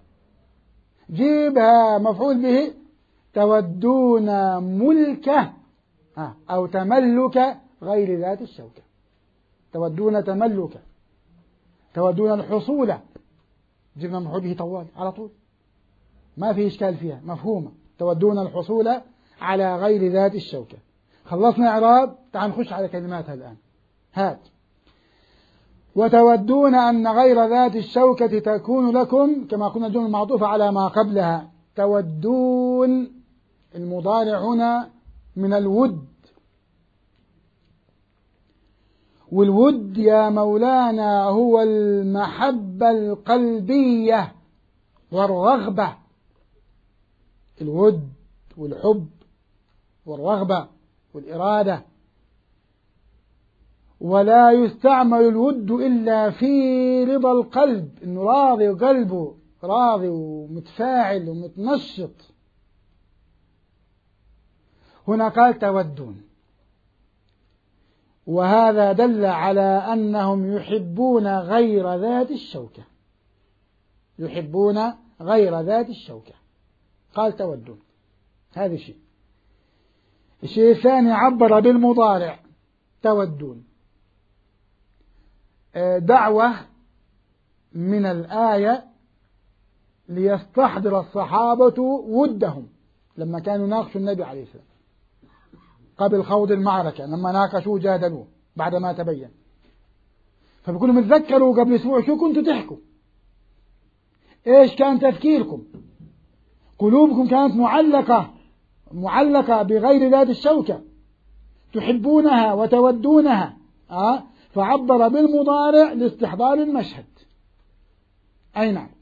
جيبها مفعول به. تودون ملكه أو تملك غير ذات الشوكة. تودون تملك. تودون الحصول. جبنا مفعول به طوال على طول، ما في إشكال فيها، مفهومة. تودون الحصول على غير ذات الشوكة. خلصنا إعراب، تعال نخش على كلماتها الآن. هات. وتودون أن غير ذات الشوكة تكون لكم، كما قلنا الجملة معطوفة على ما قبلها. تودون المضارع هنا من الود، والود يا مولانا هو المحبة القلبية والرغبة. الود والحب والرغبة والإرادة. ولا يستعمل الود إلا في رضا القلب، إنه راضي وقلبه راضي ومتفاعل ومتنشط. هنا قال تودون، وهذا دل على أنهم يحبون غير ذات الشوكة. يحبون غير ذات الشوكة. قال تودون. هذا شيء. الشيء الثاني عبر بالمضارع تودون. دعوة من الآية ليستحضر الصحابة ودهم لما كانوا يناقشوا النبي عليه السلام قبل خوض المعركة، لما ناقشوه جادلوه بعد ما تبين. فبيقولوا متذكروا قبل أسبوع شو كنتوا تحكوا، إيش كان تفكيركم، قلوبكم كانت معلقة بغير ذات الشوكة، تحبونها وتودونها. فعبر بالمضارع لاستحضار المشهد. أي نعم.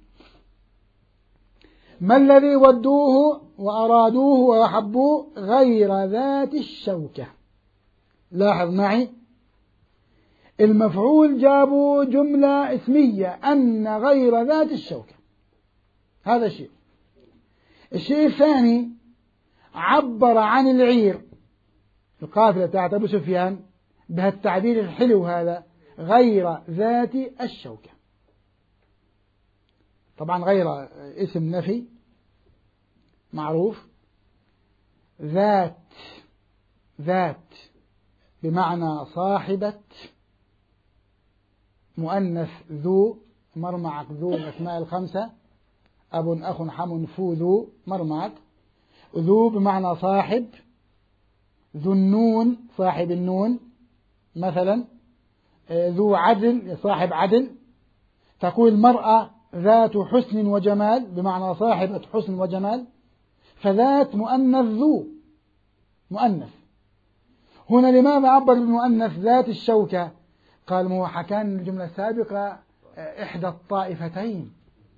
ما الذي ودوه وأرادوه وأحبوه؟ غير ذات الشوكة. لاحظ معي، المفعول جابوا جملة اسمية أن غير ذات الشوكة. هذا شيء. الشيء الثاني عبر عن العير، القافلة بتاعت أبو سفيان بهالتعبير الحلو هذا، غير ذات الشوكة. طبعا غير اسم نفي معروف. ذات بمعنى صاحبة، مؤنث ذو، مرمعك ذو الأسماء الخمسة، أب أخ حم فو ذو، مرمعك. ذو بمعنى صاحب. ذو النون صاحب النون مثلا. ذو عدل صاحب عدل. تقول المرأة ذات حسن وجمال بمعنى صاحبة حسن وجمال. فذات مؤنث ذو مؤنث. هنا لماذا عبر بالمؤنث ذات الشوكة؟ قال ما هو حكان الجملة السابقة إحدى الطائفتين،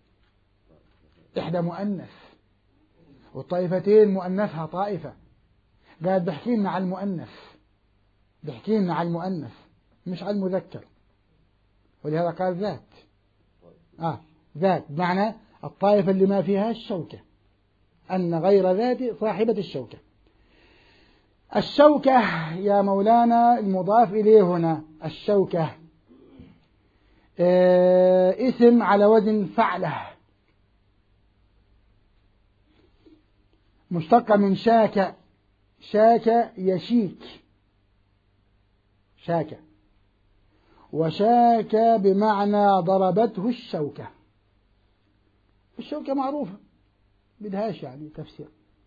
إحدى مؤنث، والطائفتين مؤنثها طائفة. قال بحكي لنا على المؤنث، بحكي لنا على المؤنث مش على المذكر، ولهذا قال ذات. ذات بمعنى الطائفة اللي ما فيها الشوكة، أن غير ذات صاحبة الشوكة. الشوكة يا مولانا المضاف إليه هنا الشوكة اسم على وزن فعله، مشتقة من شاك. شاك يشيك، شاك. وشاك بمعنى ضربته الشوكة. الشوكة معروفة بدهاش يعني تفسير.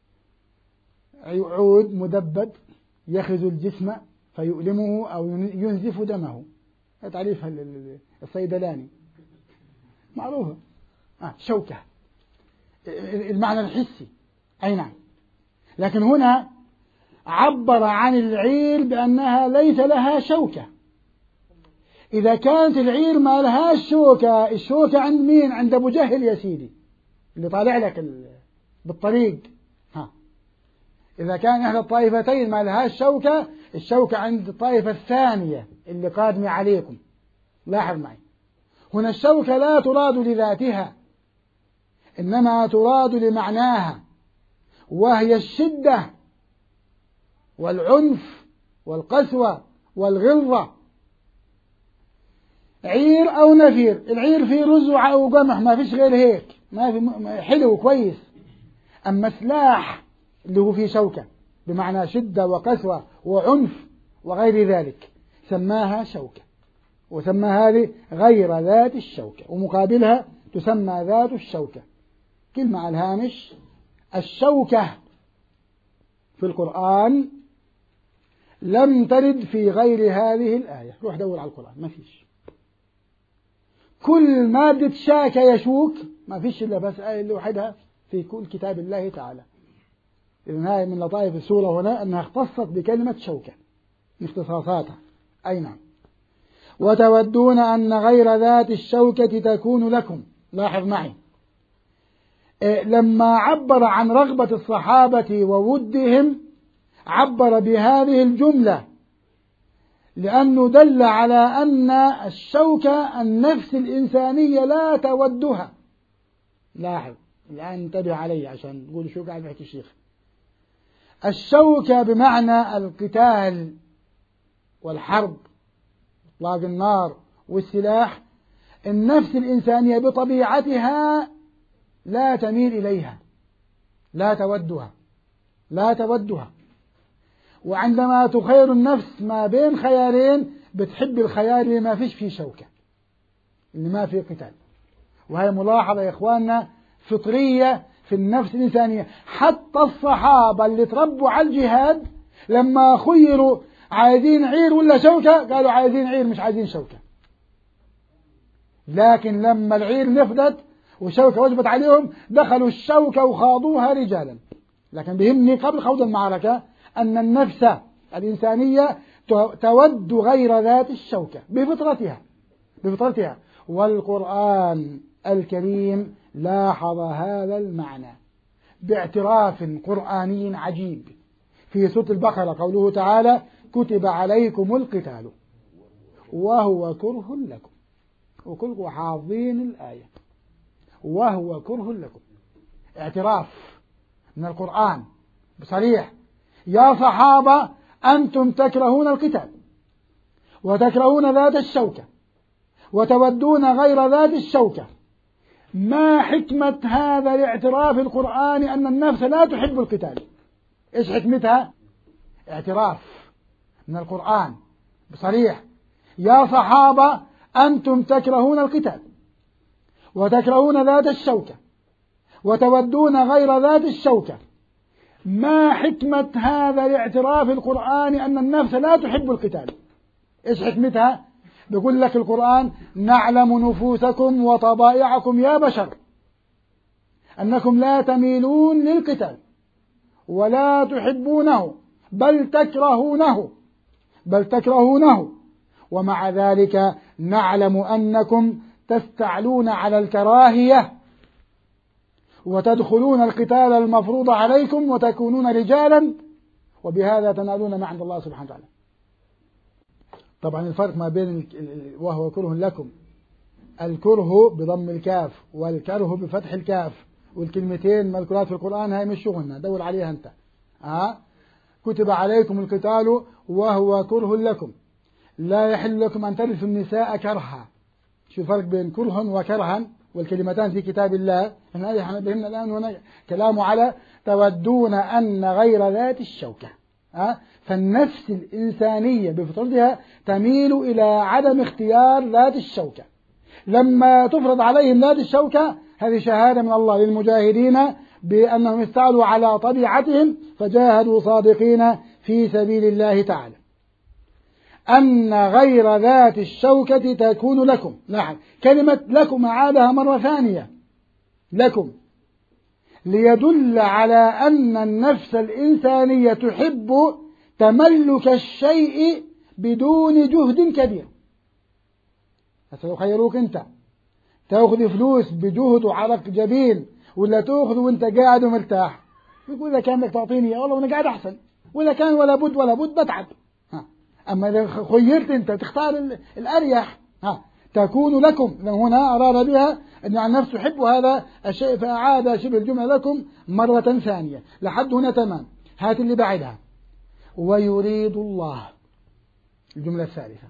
عود مدبب يخذ الجسم فيؤلمه أو ينزف دمه، تعريفها الصيدلاني معروفة. شوكة المعنى الحسي. أي نعم. لكن هنا عبر عن العير بأنها ليس لها شوكة. إذا كانت العير ما لها شوكة، الشوكة عند مين؟ عند أبو جهل يا سيدي اللي طالع لك بالطريق. إذا كان إحدى الطائفتين ما لهاش شوكة، الشوكة عند الطائفة الثانية اللي قادمة عليكم. لاحظ معي، هنا الشوكة لا تراد لذاتها، إنما تراد لمعناها، وهي الشدة والعنف والقسوة والغلظة. عير أو نفير، العير فيه رز وقمح، ما فيش غير هيك، ما في حلو كويس. أما سلاح اللي هو فيه شوكة بمعنى شدة وقسوة وعنف وغير ذلك سماها شوكة، وسمى هذه غير ذات الشوكة، ومقابلها تسمى ذات الشوكة. كلمة على الهامش: الشوكة في القرآن لم ترد في غير هذه الآية. روح دور على القرآن، ما فيش. كل مادة شاك يشوك ما فيش إلا بس آية لوحدها في كل كتاب الله تعالى. إذن هاي من لطائف السورة هنا أنها اختصت بكلمة شوكة من اختصاصاتها. أي نعم. وتودون أن غير ذات الشوكة تكون لكم. لاحظ معي، لما عبر عن رغبة الصحابة وودهم عبر بهذه الجملة لأنه دل على أن الشوكة النفس الإنسانية لا تودها. لاحظ الآن، انتبه علي عشان تقول شو قاعد يحكي الشيخ. الشوكة بمعنى القتال والحرب، إطلاق النار والسلاح. النفس الإنسانية بطبيعتها لا تميل إليها، لا تودها. وعندما تخير النفس ما بين خيارين بتحب الخيار اللي ما فيش فيه شوكة، اللي ما فيه قتال. وهي ملاحظة يا إخواننا فطرية في النفس الإنسانية. حتى الصحابة اللي تربوا على الجهاد لما خيروا عايزين عير ولا شوكة قالوا عايزين عير مش عايزين شوكة. لكن لما العير نفدت والشوكة وجبت عليهم دخلوا الشوكة وخاضوها رجالا. لكن بهمني قبل خوض المعركة أن النفس الإنسانية تود غير ذات الشوكة بفطرتها. والقرآن الكريم لاحظ هذا المعنى باعتراف قرآني عجيب في سورة البقرة، قوله تعالى: كتب عليكم القتال وهو كره لكم. وكلكم حافظين الآية، وهو كره لكم. اعتراف من القرآن بصريح: يا صحابة أنتم تكرهون القتال وتكرهون ذات الشوكة وتودون غير ذات الشوكة. ما حكمة هذا الاعتراف القرآني أن النفس لا تحب القتال؟ إيش حكمتها؟ اعتراف من القرآن بصريح: يا صحابة أنتم تكرهون القتال وتكرهون ذات الشوكة وتودون غير ذات الشوكة. ما حكمة هذا الاعتراف القرآني أن النفس لا تحب القتال؟ إيش حكمتها؟ بيقول لك القرآن: نعلم نفوسكم وطبائعكم يا بشر أنكم لا تميلون للقتال ولا تحبونه بل تكرهونه، ومع ذلك نعلم أنكم تستعلون على الكراهية وتدخلون القتال المفروض عليكم وتكونون رجالا، وبهذا تنالون ما عند الله سبحانه وتعالى. طبعا الفرق ما بين وهو كره لكم، الكره بضم الكاف والكره بفتح الكاف، والكلمتين مذكورات في القرآن هاي مش شغلنا، دور عليها أنت. كتب عليكم القتال وهو كره لكم، لا يحل لكم أن ترثوا النساء كرها. شو الفرق بين كره وكرها؟ والكلمتان في كتاب الله. احنا بهمنا الآن هنا كلامه على تودون أن غير ذات الشوكة. فالنفس الإنسانية بفطرتها تميل إلى عدم اختيار ذات الشوكة. لما تفرض عليهم ذات الشوكة هذه شهادة من الله للمجاهدين بأنهم استعلوا على طبيعتهم فجاهدوا صادقين في سبيل الله تعالى. أن غير ذات الشوكة تكون لكم. نعم، كلمة لكم أعادها مرة ثانية، لكم، ليدل على أن النفس الإنسانية تحب تملك الشيء بدون جهد كبير. لو خيروك أنت تأخذ فلوس بجهد وعرق جبين ولا تأخذ وانت قاعد ومرتاح؟ يقول إذا كان بدك تعطيني والله وأنا قاعد أحسن، وإذا كان ولا بد بتعب. أما إذا خيرت أنت تختار الأريح تكون لكم. هنا أراد بها أن عن نفسه يحب هذا الشيء فأعاد شبه الجملة لكم مرة ثانية لحد هنا تمام. هات اللي بعدها، ويريد الله، الجملة الثالثة،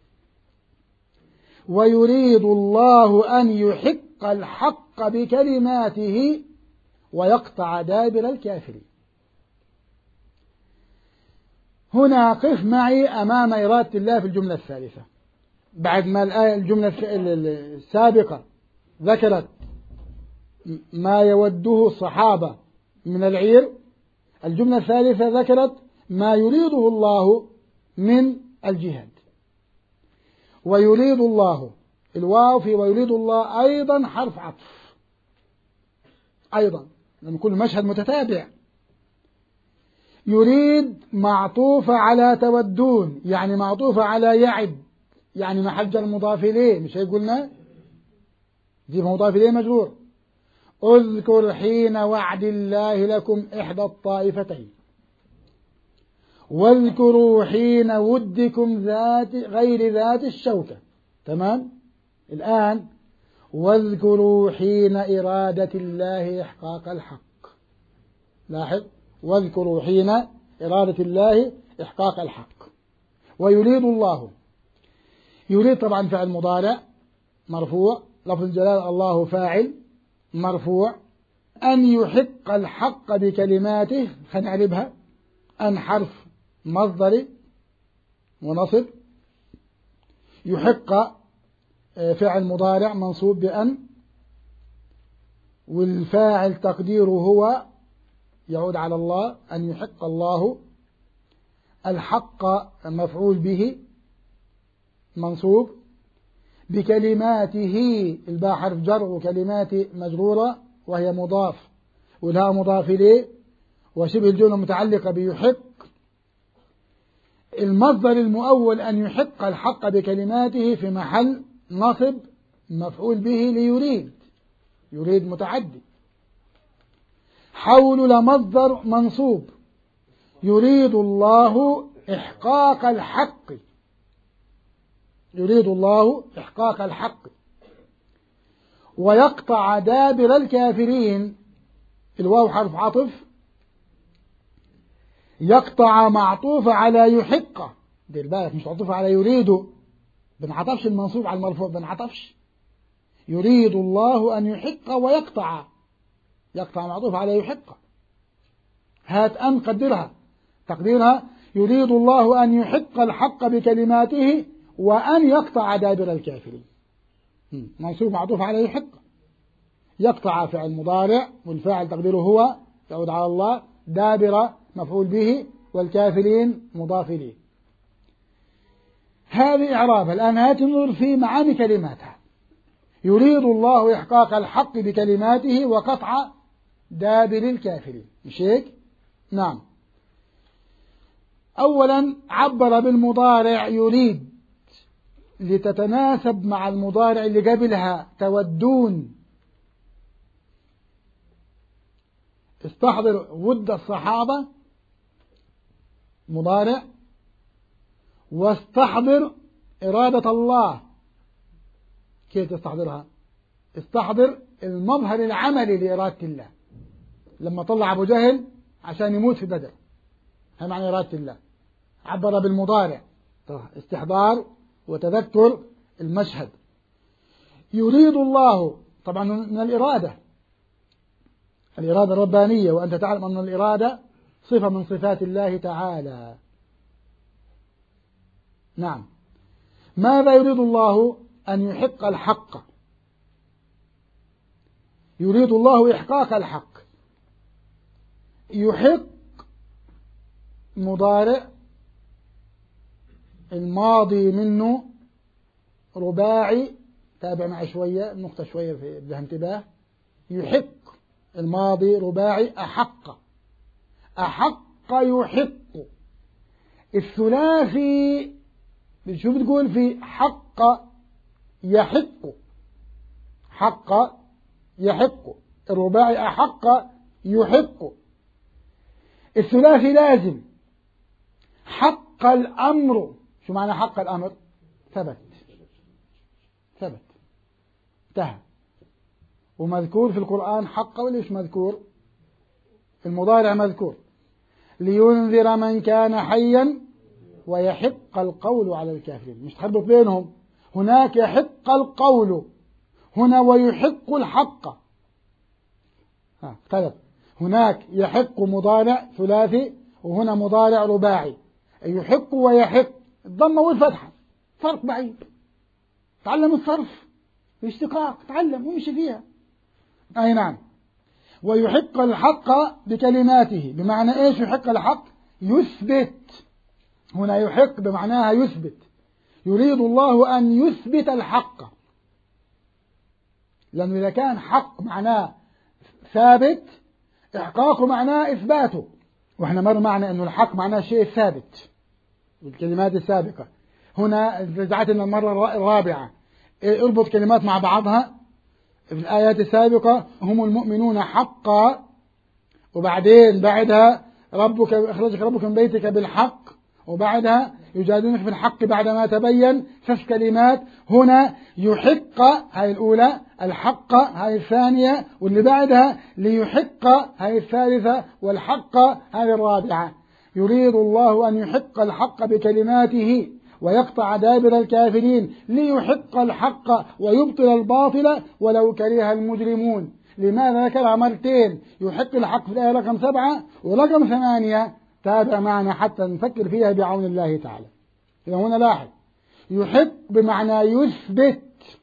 ويريد الله أن يحق الحق بكلماته ويقطع دابر الكافرين. هنا قف معي أمام إرادة الله في الجملة الثالثة. بعد ما الجملة السابقة ذكرت ما يوده الصحابة من العير، الجملة الثالثة ذكرت ما يريده الله من الجهاد. ويريد الله، الواو في ويريد الله أيضا حرف عطف، أيضا لأن كل مشهد متتابع. يريد معطوفة على تودون، يعني معطوفة على يعد، يعني محل جر مضاف إليه، مش هيك قلنا؟ دي مضاف إليه مجرور. اذكر حين وعد الله لكم إحدى الطائفتين، واذكروا حين ودكم غير ذات الشوكة. تمام؟ الآن واذكروا حين إرادة الله إحقاق الحق. لاحظ، واذكروا حين إرادة الله إحقاق الحق. ويريد الله، يريد طبعا فعل مضارع مرفوع، لفظ الجلالة الله فاعل مرفوع. أن يحق الحق بكلماته، خنعربها، أن حرف مصدري ونصب، يحق فعل مضارع منصوب بأن، والفاعل تقديره هو يعود على الله، أن يحق الله. الحق مفعول به منصوب، بكلماته الباء حرف جر وكلمات مجرورة وهي مضاف، والهاء مضاف إليه، وشبه الجملة متعلقة بيحق. المصدر المؤول أن يحق الحق بكلماته في محل نصب مفعول به ليريد، يريد متعدي. حول لمصدر منصوب، يريد الله إحقاق الحق، يريد الله إحقاق الحق. ويقطع دابر الكافرين، الواو حرف عطف، يقطع معطوف على يحق، دير بالك مش معطوف على يريد، بنعطفش المنصوب على المرفوع، بنعطفش. يريد الله أن يحق ويقطع، يقطع معطوف على يحق. هات أن قدرها، تقديرها يريد الله أن يحق الحق بكلماته وأن يقطع دابر الكافرين، منصوب معطوف على يحق. يقطع فعل مضارع والفاعل تقديره هو يعود على الله، دابر مفعول به، والكافرين مضاف إليه. هذه إعرابها. الآن هات ننظر في معاني كلماتها. يريد الله إحقاق الحق بكلماته وقطع دابر الكافرين، مش هيك؟ نعم. أولا عبر بالمضارع يريد لتتناسب مع المضارع اللي قبلها، تودون. استحضر ود الصحابة مضارع، واستحضر إرادة الله. كيف تستحضرها؟ استحضر المظهر العملي لإرادة الله، لما طلع أبو جهل عشان يموت في بدر، هذا معنى إرادة الله. عبر بالمضارع، استحضار وتذكر المشهد. يريد الله طبعا من الإرادة، الإرادة الربانية، وأنت تعلم أن الإرادة صفة من صفات الله تعالى. نعم. ماذا يريد الله؟ أن يحق الحق، يريد الله إحقاق الحق. يحق مضارع، الماضي منه رباعي، تابع معي شوية نقطة شوية في بها انتباه. يحق الماضي رباعي، أحق، أحق يحق. الثلاثي شو بتقول في حق يحق، حق يحق. الرباعي أحق يحق، الثلاثي لازم. حق الأمر، شو معنى حق الأمر؟ ثبت، انتهى. ومذكور في القرآن حق ولا مش مذكور؟ المضارع مذكور. لينذر من كان حيا ويحق القول على الكافرين. مش تخبط بينهم، هناك يحق القول هنا ويحق الحق. اختلف، هناك يحق مضارع ثلاثي وهنا مضارع رباعي. يحق ويحق الضمة والفتحة فرق بعيد. تعلم الصرف الاشتقاق، تعلم ومشي فيها. أي نعم. ويحق الحق بكلماته، بمعنى إيش يحق الحق؟ يثبت. هنا يحق بمعناها يثبت، يريد الله أن يثبت الحق، لأنه إذا كان حق معناه ثابت، إحقاقه معناه إثباته. وإحنا مر معنا أنه الحق معناه شيء ثابت بالكلمات السابقة. هنا رجعتنا المرة الرابعة، اربط كلمات مع بعضها في الآيات السابقة. هم المؤمنون حقا، وبعدين بعدها ربك أخرجك ربك من بيتك بالحق، وبعدها يجادلونك في الحق بعدما تبين. 6 كلمات. هنا يحق هاي الأولى، الحق هاي الثانية، واللي بعدها ليحق هاي الثالثة، والحق هاي الرابعة. يريد الله أن يحق الحق بكلماته ويقطع دابر الكافرين، ليحق الحق ويبطل الباطل ولو كره المجرمون. لماذا ذكرها مرتين؟ يحق الحق في الآية رقم 7 ورقم 8. تابع معنا حتى نفكر فيها بعون الله تعالى. إذا هنا لاحظ، يحق بمعنى يثبت.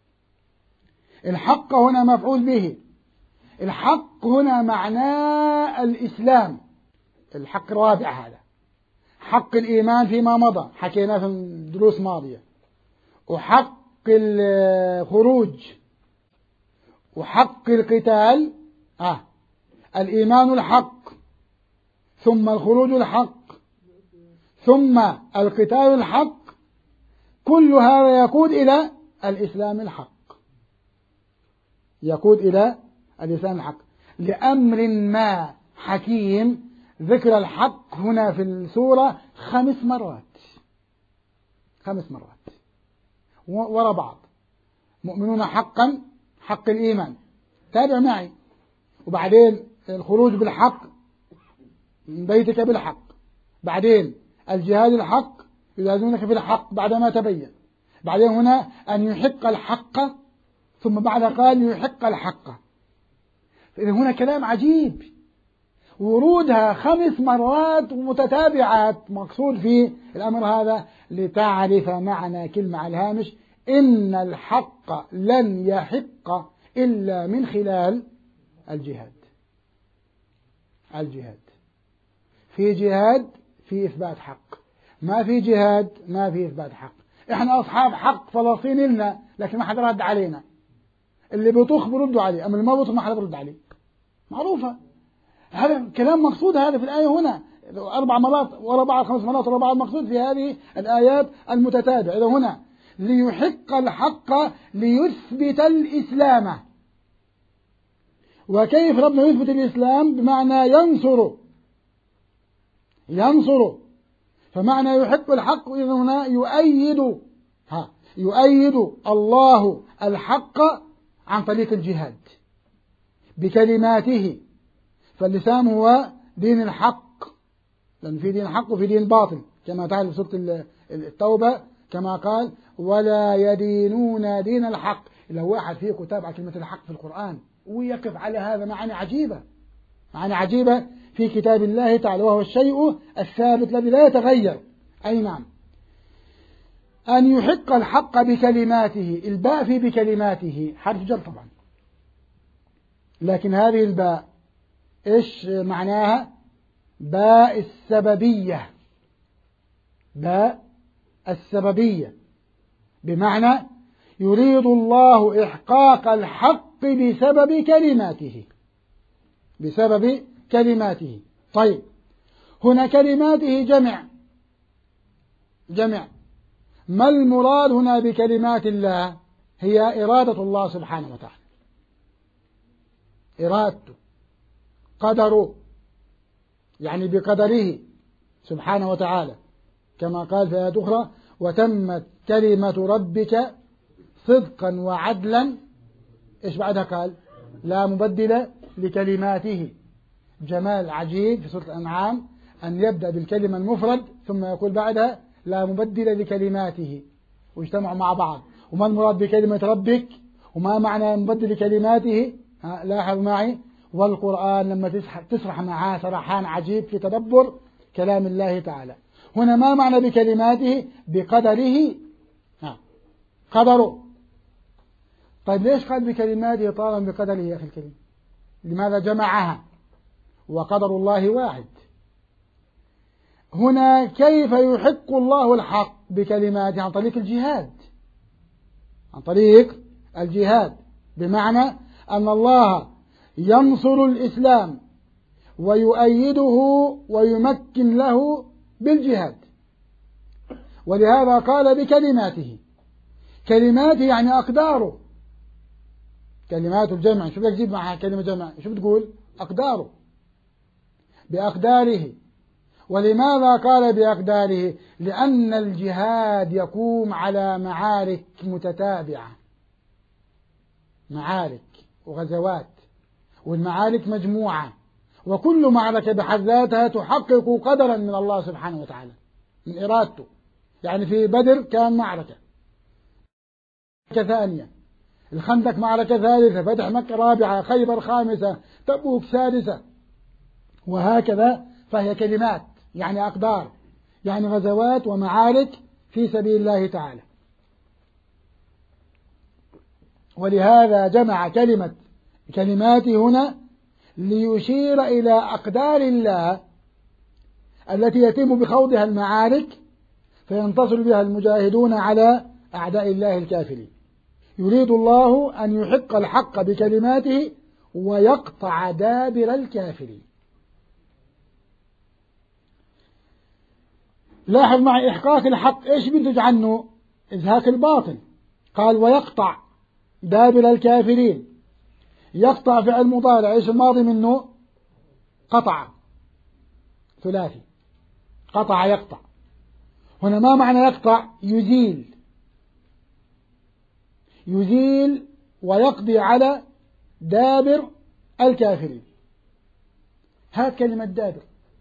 الحق هنا مفعول به. الحق هنا معناه الإسلام، الحق الرابع هذا. حق الإيمان فيما مضى حكيناه في دروس ماضية، وحق الخروج، وحق القتال. الإيمان الحق، ثم الخروج الحق، ثم القتال الحق. كل هذا يقود إلى الإسلام الحق، يقود إلى الإسلام الحق. لأمر ما حكيم ذكر الحق هنا في السورة 5 مرات، 5 مرات وراء بعض. مؤمنون حقا، حق الإيمان، تابع معي. وبعدين الخروج بالحق من بيتك بالحق، بعدين الجهاد الحق يجادلونك في الحق بعدما تبين، بعدين هنا أن يحق الحق، ثم بعد قال يحق الحق. فإذا هنا كلام عجيب، ورودها 5 مرات متتابعات. مقصود في الأمر هذا لتعرف معنى كلمة على الهامش: إن الحق لن يحق إلا من خلال الجهاد. الجهاد، في جهاد في إثبات حق، ما في جهاد ما في إثبات حق. إحنا أصحاب حق، فلسطين لنا، لكن ما حدا رد علينا. اللي بيطخ بردوا عليه، أما اللي ما بيطخ ما حدا برد عليه. معروفة. هذا كلام مقصود هذا في الآية هنا 4 مرات ورا بعض، 5 مرات ورا بعض، مقصود في هذه الآيات المتتابعة. إذا هنا ليحق الحق ليثبت الإسلام. وكيف ربنا يثبت الإسلام؟ بمعنى ينصر. فمعنى يحق الحق إذا هنا يؤيد الله الحق عن طريق الجهاد بكلماته. فاللسان هو دين الحق، لأن في دين حق وفي دين باطل، كما تعالى في سورة التوبة كما قال: ولا يدينون دين الحق. لو واحد فيكم تابع كلمة الحق في القرآن ويقف على هذا، معاني عجيبة في كتاب الله تعالى، وهو الشيء الثابت الذي لا يتغير. أي نعم. أن يحق الحق بكلماته. الباء في بكلماته حرف جر طبعا، لكن هذه الباء إيش معناها؟ باء السببية. باء السببية بمعنى يريد الله إحقاق الحق بسبب كلماته. طيب، هنا كلماته جمع. ما المراد هنا بكلمات الله؟ هي إرادة الله سبحانه وتعالى، إرادته، قدره، يعني بقدره سبحانه وتعالى، كما قال في آيات أخرى: وتمت كلمة ربك صدقا وعدلا. إيش بعدها قال؟ لا مبدل لكلماته. جمال عجيب في سورة الأنعام أن يبدأ بالكلمة المفرد ثم يقول بعدها لا مبدل لكلماته، واجتمعوا مع بعض. وما المراد بكلمة ربك؟ وما معنى مبدل لكلماته؟ لاحظ معي. والقرآن لما تسرح معاه سرحان عجيب في تدبر كلام الله تعالى. هنا ما معنى بكلماته؟ بقدره، قدره. طيب ليش قال بكلماته طالما بقدره يا أخي الكريم؟ لماذا جمعها؟ وقدر الله واحد. هنا كيف يحق الله الحق بكلماته؟ عن طريق الجهاد، عن طريق الجهاد، بمعنى أن الله ينصر الإسلام ويؤيده ويمكن له بالجهاد. ولهذا قال بكلماته. كلماته يعني أقداره. كلمات الجمع، شو بدك تجيب معها كلمة جمع؟ شو بتقول؟ أقداره، بأقداره. ولماذا قال بأقداره؟ لأن الجهاد يقوم على معارك متتابعة، معارك وغزوات، والمعارك مجموعة، وكل معركة بحد ذاتها تحقق قدرا من الله سبحانه وتعالى من إرادته. يعني في بدر كان معركة ثانية، الخندق معركة ثالثة، فتح مكة رابعة، خيبر خامسة، تبوك سادسة، وهكذا. فهي كلمات يعني أقدار، يعني غزوات ومعارك في سبيل الله تعالى. ولهذا جمع كلماته هنا ليشير إلى أقدار الله التي يتم بخوضها المعارك فينتصر بها المجاهدون على أعداء الله الكافرين. يريد الله أن يحق الحق بكلماته ويقطع دابر الكافرين. لاحظ معي إحقاق الحق إيش بينتج عنه؟ إزهاق الباطل. قال ويقطع دابر الكافرين. يقطع فعل مضارع، إيش الماضي منه؟ قطع، ثلاثي، قطع يقطع. هنا ما معنى يقطع؟ يزيل، يزيل ويقضي على دابر الكافرين. هات كلمة دابر.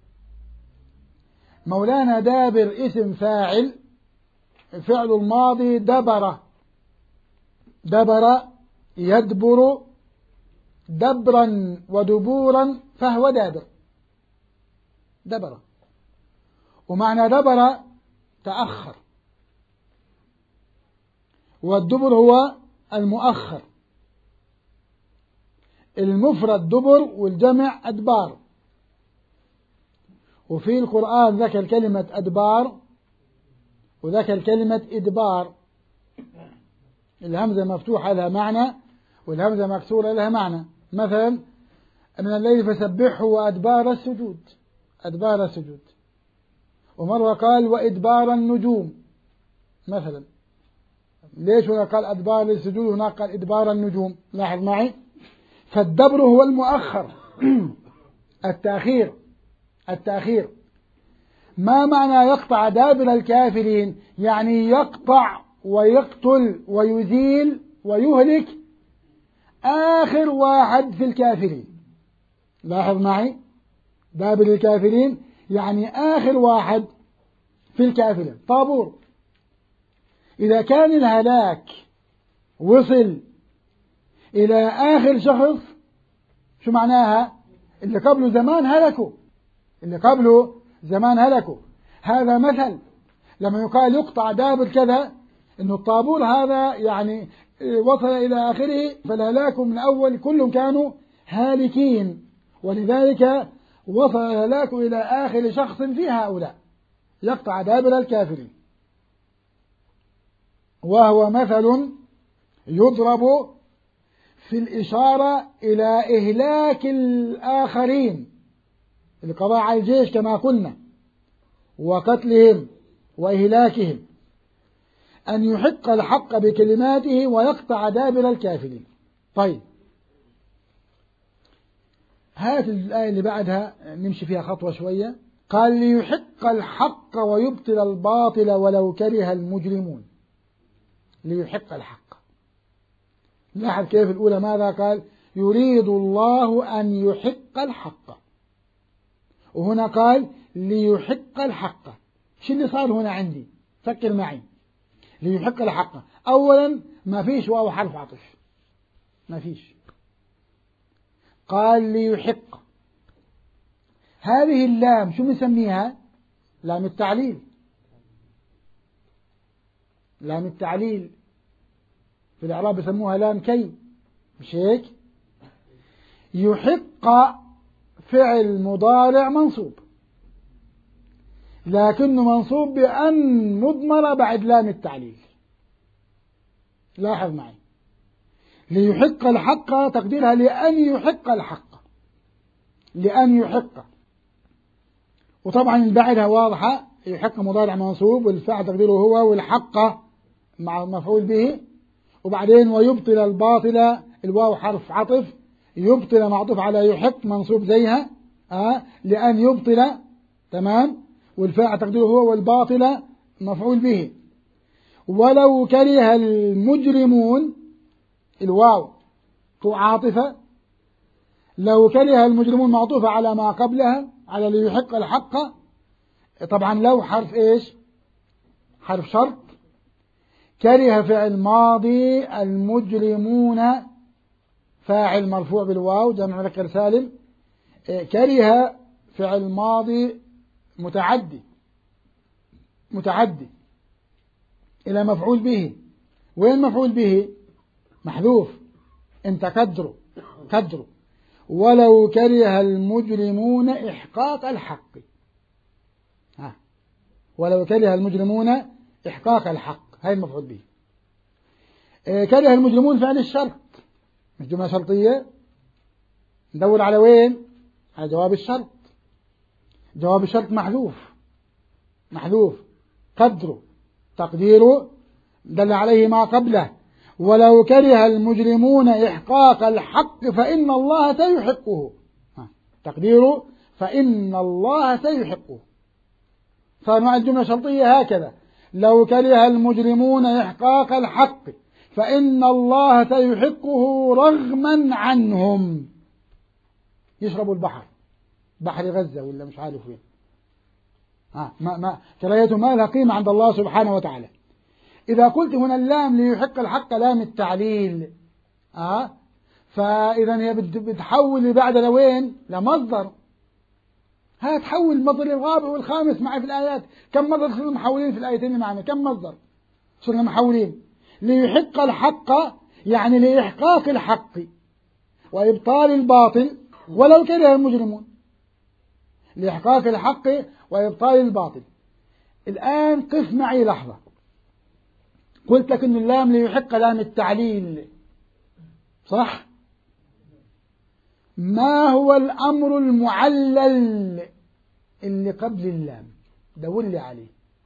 مولانا دابر اسم فاعل، فعل الماضي دبر، دبر يدبر دبرا ودبورا فهو دابر، دبر. ومعنى دبر تأخر، والدبر هو المؤخر. المفرد دبر والجمع أدبار. وفي القرآن ذكر كلمة أدبار وذكر كلمة إدبار. الهمزة مفتوحة لها معنى والهمزة مكسورة لها معنى. مثلا من الليل فسبحه وأدبار السجود، أدبار السجود. ومرة قال وإدبار النجوم مثلا. ليش هنا قال أدبار السجود وهناك قال إدبار النجوم؟ لاحظ معي. فالدبر هو المؤخر التأخير، التأخير. ما معنى يقطع دابر الكافرين؟ يعني يقطع ويقتل ويزيل ويهلك آخر واحد في الكافرين. لاحظ معي، دابر الكافرين يعني آخر واحد في الكافرين. طابور. إذا كان الهلاك وصل إلى آخر شخص شو معناها؟ اللي قبله زمان هلكوا، اللي قبله زمان هلكوا. هذا مثل لما يقال يقطع دابر كذا، إنه الطابور هذا يعني وصل إلى آخره، فالهلاك من أول كلهم كانوا هالكين، ولذلك وصل الهلاك إلى آخر شخص في هؤلاء. يقطع دابر الكافرين. وهو مثل يضرب في الإشارة إلى إهلاك الآخرين، القضاء على الجيش كما قلنا، وقتلهم وإهلاكهم. أن يحق الحق بكلماته ويقطع دابر الكافرين. طيب، هات الآية اللي بعدها نمشي فيها خطوة شوية. قال ليحق الحق ويبطل الباطل ولو كره المجرمون. ليحق الحق. لاحظ كيف الأولى ماذا قال؟ يريد الله أن يحق الحق، وهنا قال ليحق الحق. شو اللي صار هنا عندي؟ فكر معي. ليحق الحق، أولا ما فيش واو حرف عطف، ما فيش. قال ليحق، هذه اللام شو بنسميها؟ لام التعليل. لام التعليل في الإعراب بسموها لام كي، مش هيك؟ يحق فعل مضارع منصوب، لكنه منصوب بأن مضمرة بعد لام التعليل. لاحظ معي، ليحق الحق تقديرها لأن يحق الحق، لأن يحق. وطبعا اللي بعدها واضحة، يحق مضارع منصوب والفاعل تقديره هو، والحق مع مفعول به. وبعدين ويبطل الباطل، الواو حرف عطف، يبطل معطوف على يحق منصوب زيها لأن يبطل، تمام، والفاعل تقديره هو، والباطل مفعول به. ولو كره المجرمون، الواو عاطفة، لو كره المجرمون معطوفة على ما قبلها، على ليحق الحق. طبعا لو حرف ايش؟ حرف شرط. كره فعل ماضي، المجرمون فاعل مرفوع بالواو جمع مذكر سالم. كره فعل ماضي متعدي إلى مفعول به. وين مفعول به؟ محذوف، انت قدره. ولو كره المجرمون إحقاق الحق. ولو كره المجرمون إحقاق الحق، هاي المفعول به. كره المجرمون فعل الشرط، مش جملة شرطية. ندور على وين؟ على جواب الشرط. جواب الشرط محذوف قدره تقديره دل عليه ما قبله. ولو كره المجرمون إحقاق الحق فإن الله سيحقه، تقديره فإن الله سيحقه. صار مع الجملة الشرطية هكذا: لو كره المجرمون إحقاق الحق فإن الله سيحقه رغما عنهم. يشربوا البحر، بحر غزة ولا مش عارف وين، كراهيته ما لها قيمة عند الله سبحانه وتعالى. إذا قلت هنا اللام ليحق الحق لام التعليل، فإذا هي بتحول بعد لوين؟ لمصدر. تحول المصدر الرابع والخامس معي في الآيات. كم مصدر صرنا محولين في الآيتين اللي معنا؟ كم مصدر صرنا محولين؟ ليحق الحق يعني لإحقاق الحق وإبطال الباطل ولو كره المجرمون. لإحقاق الحق وإبطال الباطل. الآن قف معي لحظة. قلت لك إن اللام ليحق لام التعليل، صح؟ ما هو الأمر المعلل اللي قبل اللام؟ دور لي عليه.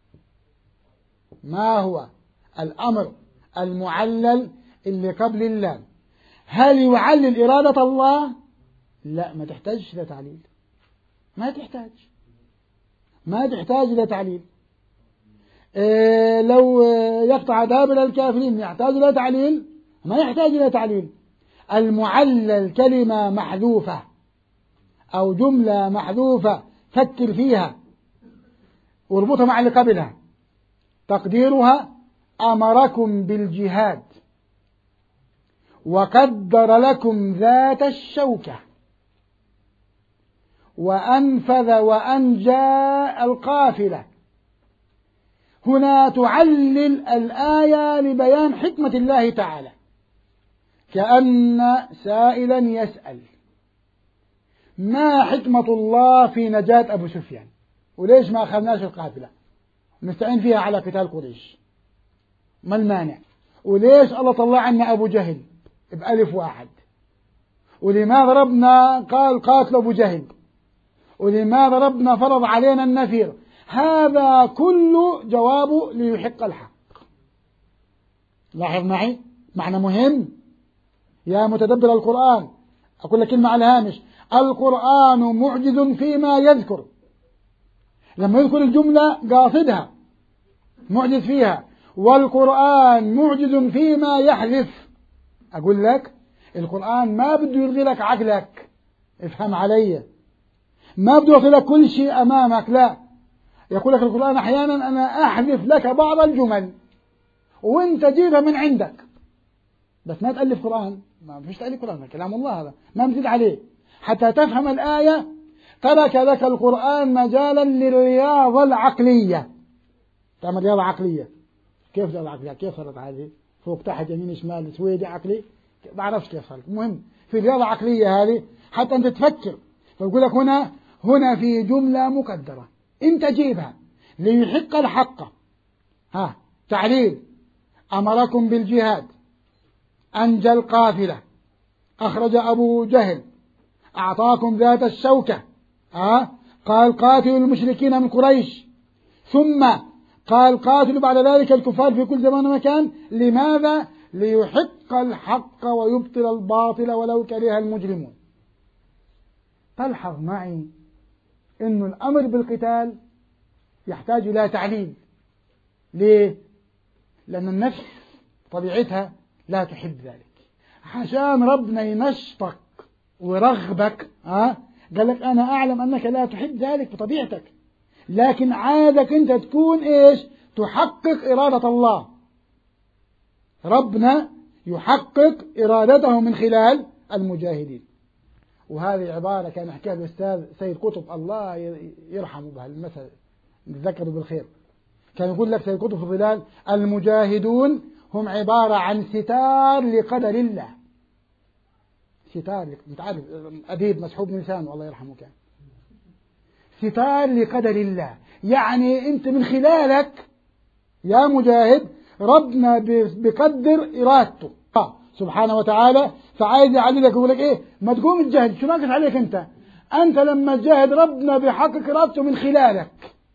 ما هو الأمر المعلل اللي قبل اللام؟ هل يعلل إرادة الله؟ لا، ما تحتاج إلى تعليل، ما تحتاج إلى تعليل. لو يقطع دابر الكافرين يحتاج إلى تعليل؟ ما يحتاج إلى تعليل. المعلل كلمة محذوفة أو جملة محذوفة، فكر فيها واربطها مع اللي قبلها. تقديرها أمركم بالجهاد وقدر لكم ذات الشوكة وأنفذ وأنجى القافلة. هنا تعلل الآية لبيان حكمة الله تعالى، كأن سائلا يسأل: ما حكمة الله في نجاة أبو سفيان؟ وليش ما أخذناش القافلة نستعين فيها على قتال قريش؟ ما المانع؟ وليش الله طلع عنا أبو جهل بألف واحد؟ ولماذا ربنا قال قاتل أبو جهل؟ ولماذا ربنا فرض علينا النفير؟ هذا كله جوابه ليحق الحق. لاحظ معي معنى مهم يا متدبر القرآن. أقول لك كلمة على الهامش: القرآن معجز فيما يذكر، لما يذكر الجملة قاصدها معجز فيها، والقرآن معجز فيما يحذف. أقول لك القرآن ما بده يلغي لك عقلك، افهم علي، ما بده يعطي لك كل شيء أمامك، لا، يقول لك القرآن أحيانا أنا أحذف لك بعض الجمل وانت جيبها من عندك، بس ما تألف قرآن، ما فيش تأليف قرآن، كلام الله هذا ما بزيد عليه حتى تفهم الآية. ترك لك القرآن مجالا للرياضة العقلية. تعمل رياضة عقلية، كيف رياضة عقلية؟ كيف صارت هذه؟ فوق تحت يمين شمال سويدي عقلي، ما بعرفش كيف صارت. المهم في رياضة عقلية هذه حتى أنت تفكر، فيقول لك هنا في جملة مقدرة أنت جيبها ليحق الحق. تعليل: أمركم بالجهاد، أنجى القافلة، أخرج أبو جهل، أعطاكم ذات الشوكة، قال قاتلوا المشركين من قريش، ثم قال قاتلوا بعد ذلك الكفار في كل زمان ومكان. لماذا؟ ليحق الحق ويبطل الباطل ولو كره المجرمون. تلحظ معي أن الأمر بالقتال يحتاج إلى تعليل. ليه؟ لأن النفس طبيعتها لا تحب ذلك، عشان ربنا ينشطك ويرغبك. قال لك أنا أعلم أنك لا تحب ذلك بطبيعتك، لكن عادك أنت تكون إيش؟ تحقق إرادة الله. ربنا يحقق إرادته من خلال المجاهدين. وهذه عبارة كان يحكيها الأستاذ سيد قطب، الله يرحمه بهالمثل، نتذكره بالخير. كان يقول لك سيد قطب في الظلال: المجاهدون هم عبارة عن ستار لقدر الله. ستار، متعرف أديب مسحوب من لسانه الله يرحمه، كان ستار لقدر الله، يعني أنت من خلالك يا مجاهد ربنا بقدر إرادته سبحانه وتعالى. فعايز يعللك يقول لك إيه؟ ما تقوم تجاهد، شو ناقص عليك أنت لما تجاهد ربنا بيحقق إرادته من خلالك.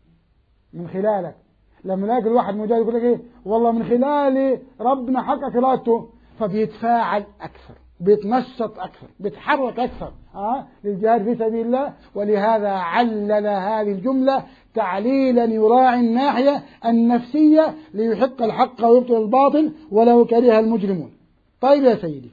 لما نلاقي الواحد مجاهد يقول لك إيه؟ والله من خلال ربنا حقق إرادته، فبيتفاعل أكثر، بيتنشط أكثر، بيتحرك أكثر للجهاد في سبيل الله. ولهذا علل هذه الجملة تعليلا يراعي الناحية النفسية ليحق الحق ويبطل الباطل ولو كره المجرمون. طيب يا سيدي،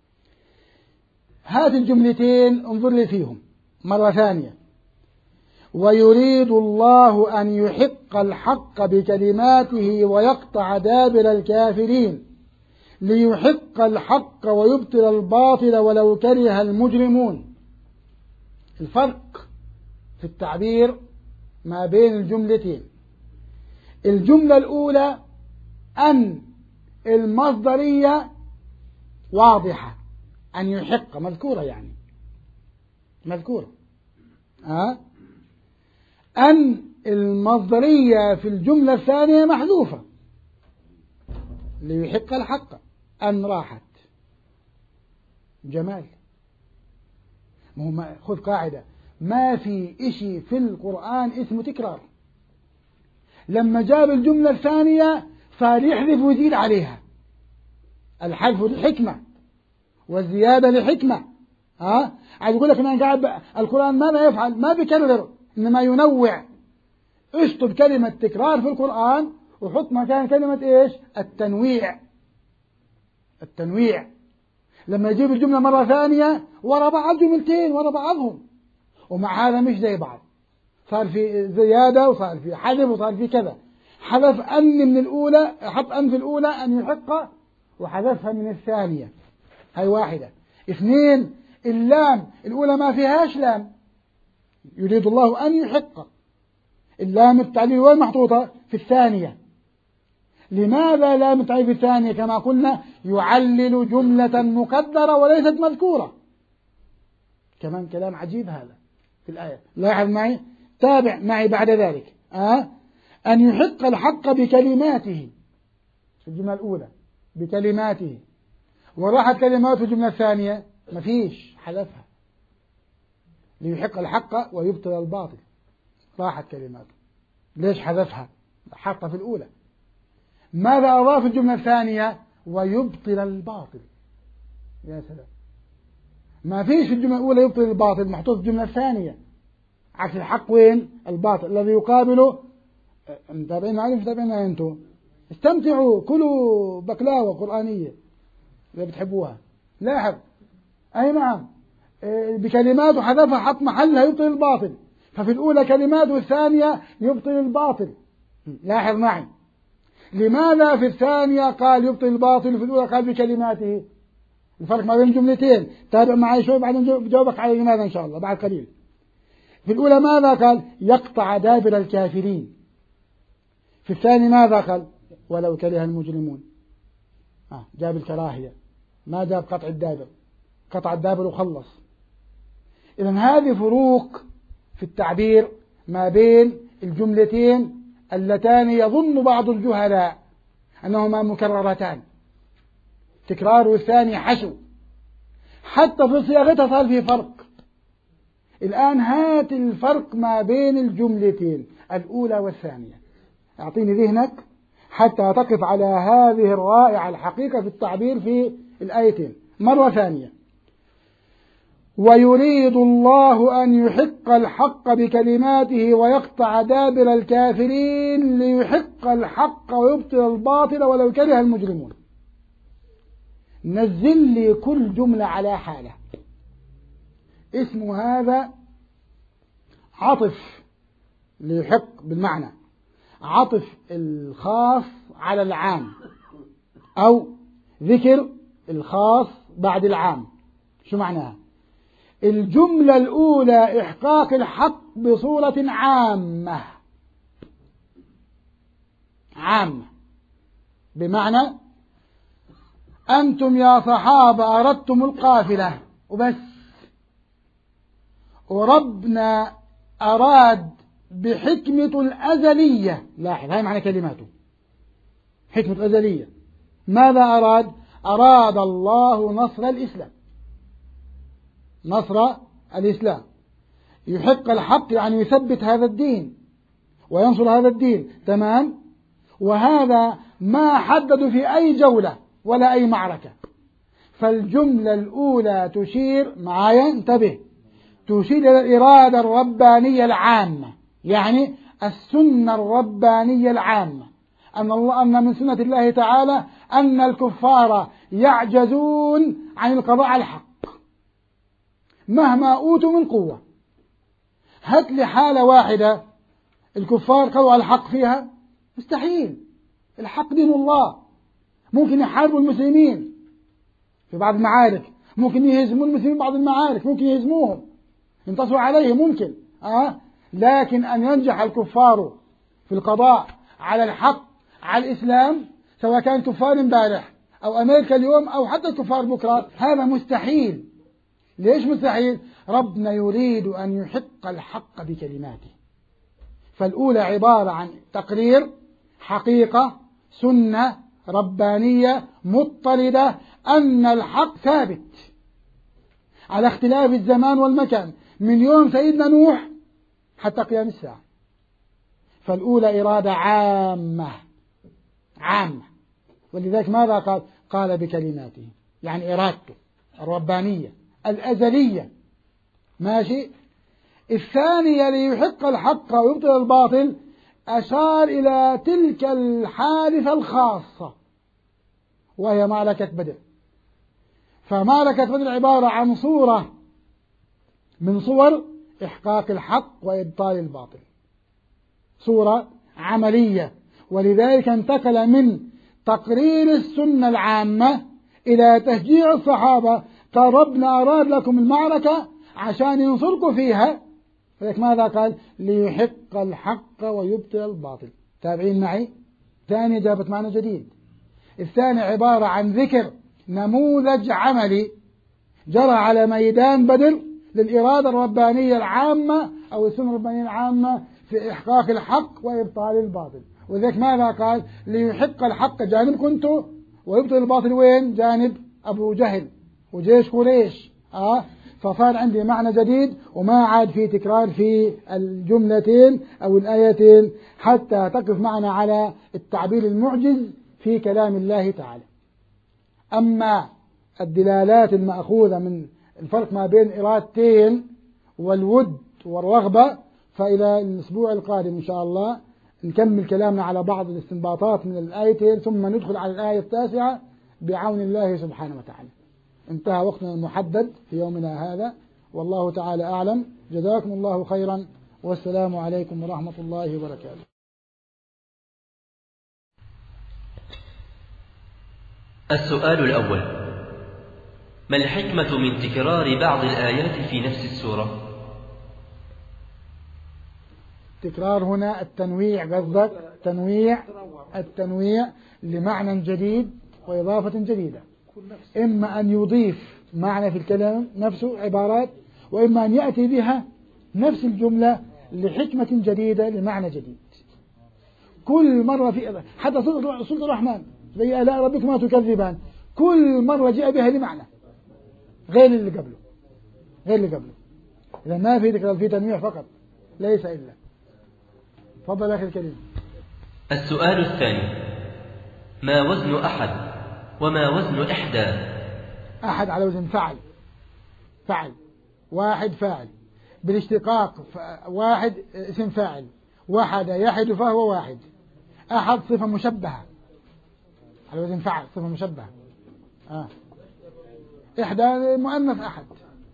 هات الجملتين انظر لي فيهم مرة ثانية. ويريد الله أن يحق الحق بكلماته ويقطع دابر الكافرين ليحق الحق ويبطل الباطل ولو كره المجرمون. الفرق في التعبير ما بين الجملتين: الجملة الأولى أن المصدرية واضحة، أن يحق مذكورة، يعني مذكورة. أن المصدرية في الجملة الثانية محذوفة، ليحق الحق، أن راحت. جمال. خذ قاعدة: ما في إشي في القرآن اسمه تكرار. لما جاب الجملة الثانية صار يحذف ويزيد عليها. الحذف لحكمة والزيادة لحكمة. عايز يقول لك أنا قاعد القرآن ماذا يفعل؟ ما بيكرر، إنما ينوع. اشطب كلمة تكرار في القرآن وحط مكان كلمة إيش؟ التنويع. لما يجيب الجملة مرة ثانية ورا بعض، جملتين ورا بعضهم، ومع هذا مش زي بعض، صار في زيادة وصار في حذف وصار في كذا. حذف أن من الأولى، حط أن في الأولى أن يحق، وحذفها من الثانية. هاي واحدة. اثنين، اللام الأولى ما فيهاش لام، يريد الله أن يحق. اللام التعليل وين محطوطة؟ في الثانية. لماذا لام التعليل في الثانية؟ كما قلنا يعلل جملة مقدرة وليست مذكورة. كمان كلام عجيب هذا في الآية. لاحظ معي، تابع معي بعد ذلك. أن يحق الحق بكلماته في الجملة الأولى، بكلماته، وراحت كلماته في الجملة الثانية ما فيش، حذفها. ليحق الحق ويبطل الباطل، راحت كلماته. ليش حذفها؟ حطها في الأولى. ماذا أضاف الجملة الثانية؟ ويبطل الباطل. يا سلام، ما فيش في الجملة الأولى يبطل الباطل، محطوط في الجملة الثانية. عكس الحق وين؟ الباطل الذي يقابله. متابعين معي متابعين أنتم؟ استمتعوا، كلوا بقلاوة قرآنية إذا بتحبوها. لاحظ، أي نعم، بكلمات وحذفها حط محلها يبطل الباطل، ففي الأولى كلمات والثانية يبطل الباطل. لاحظ معي، لماذا في الثانية قال يبطل الباطل وفي الأولى قال بكلماته؟ الفرق ما بين الجملتين. تابع معي شوي بعدين بجاوبك على لماذا إن شاء الله بعد قليل. في الأولى ماذا قال؟ يقطع دابر الكافرين. في الثاني ماذا قال؟ ولو كره المجرمون. جاب الكراهية، ما جاب قطع الدابر، قطع الدابر وخلص. إذن هذه فروق في التعبير ما بين الجملتين اللتان يظن بعض الجهلاء أنهما مكررتان، تكرار الثاني حشو، حتى في صياغتها صار في فرق. الآن هات الفرق ما بين الجملتين الأولى والثانية، أعطيني ذهنك حتى تقف على هذه الرائعة الحقيقة في التعبير في الآيتين مرة ثانية. ويريد الله أن يحق الحق بكلماته ويقطع دابر الكافرين ليحق الحق ويبطل الباطل ولو كره المجرمون. نزل لي كل جملة على حالة. اسم هذا عطف ليحق بالمعنى، عطف الخاص على العام، أو ذكر الخاص بعد العام. شو معناها؟ الجملة الأولى إحقاق الحق بصورة عامة، عامة بمعنى أنتم يا صحابة أردتم القافلة وبس، وربنا أراد بحكمة الأزلية. لاحظ، هاي معنى كلماته، حكمة الأزلية. ماذا أراد؟ أراد الله نصر الإسلام، نصر الإسلام. يحق الحق يعني يثبت هذا الدين وينصر هذا الدين، تمام. وهذا ما حدد في أي جولة ولا أي معركة. فالجملة الأولى تشير معايا، انتبه، تشير إلى الإرادة الربانية العامة، يعني السنة الربانية العامة، أن من سنة الله تعالى أن الكفار يعجزون عن القضاء على الحق مهما أوتوا من قوة. هات لي حالة واحدة الكفار قضوا على الحق فيها، مستحيل. الحق دين الله. ممكن يحاربوا المسلمين في بعض المعارك، ممكن يهزموا المسلمين في بعض المعارك، ممكن يهزموهم ينتصروا عليهم، ممكن لكن أن ينجح الكفار في القضاء على الحق على الإسلام، سواء كان كفار امبارح أو أمريكا اليوم أو حتى الكفار بكرة، هذا مستحيل. ليش مستحيل؟ ربنا يريد أن يحق الحق بكلماته. فالأولى عبارة عن تقرير حقيقة، سنة ربانية مضطردة أن الحق ثابت على اختلاف الزمان والمكان من يوم سيدنا نوح حتى قيام الساعة. فالأولى إرادة عامة، عامة. ولذلك ماذا قال؟ قال بكلماته، يعني إرادته الربانية الأزلية، ماشي. الثانية ليحق الحق ويبطل الباطل، أشار إلى تلك الحادثة الخاصة وهي معركة بدر. فمعركة بدر عبارة عن صورة من صور إحقاق الحق وإبطال الباطل، صورة عملية. ولذلك انتقل من تقرير السنة العامة إلى تشجيع الصحابة، قال ربنا أراد لكم المعركة عشان ينصركم فيها. فلذلك ماذا قال؟ ليحق الحق ويبطل الباطل. تابعين معي؟ ثاني جابت معنى جديد. الثاني عبارة عن ذكر نموذج عملي جرى على ميدان بدر للإرادة الربانية العامة أو السنة الربانية العامة في إحقاق الحق وإبطال الباطل. وذلك ماذا قال؟ ليحق الحق جانب كنتو ويبطل الباطل وين؟ جانب أبو جهل وجيش قريش. فصار عندي معنى جديد وما عاد في تكرار في الجملتين أو الآيتين، حتى تقف معنا على التعبير المعجز في كلام الله تعالى. أما الدلالات المأخوذة من الفرق ما بين إرادتين والود والرغبة. فإلى الأسبوع القادم إن شاء الله نكمل كلامنا على بعض الاستنباطات من الآيتين، ثم ندخل على الآية 9 بعون الله سبحانه وتعالى. انتهى وقتنا المحدد في يومنا هذا، والله تعالى أعلم. جزاكم الله خيرا، والسلام عليكم ورحمة الله وبركاته. السؤال الأول: ما الحكمة من تكرار بعض الآيات في نفس السورة؟ تكرار هنا التنويع، قصدك التنويع لمعنى جديد وإضافة جديدة. إما أن يضيف معنى في الكلام نفسه عبارات، وإما أن يأتي بها نفس الجملة لحكمة جديدة لمعنى جديد. كل مرة في حتى سورة الرحمن زي آلاء ربكما تكذبان، كل مرة جاء بها لمعنى غير اللي قبله. إذا ما في تكرار، في تنويع فقط ليس إلا. تفضل أخي الكريم. السؤال الثاني: ما وزن أحد وما وزن إحدى؟ أحد على وزن فعل، واحد فاعل، بالاشتقاق واحد اسم فاعل، وحد يحد فهو واحد. أحد صفة مشبهة على وزن فعل، صفة مشبهة. إحدى مؤنث أحد.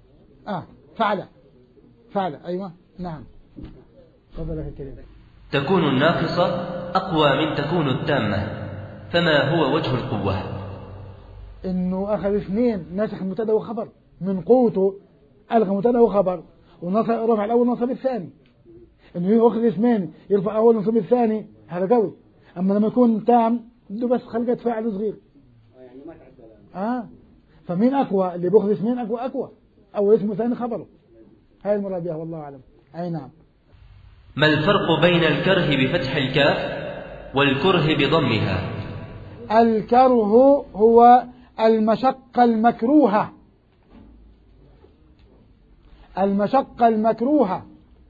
فعل أيوة نعم. تفضل أخي الكريم. تكون الناقصة أقوى من تكون التامة، فما هو وجه القوة؟ إنه أخذ اثنين، نسخ مبتدا وخبر، من قوته ألغى مبتدا وخبر ورفع الأول نصب الثاني. إنه يأخذ اسمين يرفع أول نصب الثاني، هذا قوي. أما لما يكون تام بده بس خلقة فاعل صغير. فمين أقوى؟ اللي بأخذ اسمين أقوى، أول اسمه ثاني خبره. هاي المراد بها والله أعلم. أي نعم. ما الفرق بين الكره بفتح الكاف والكره بضمها؟ الكره هو المشقة المكروهة،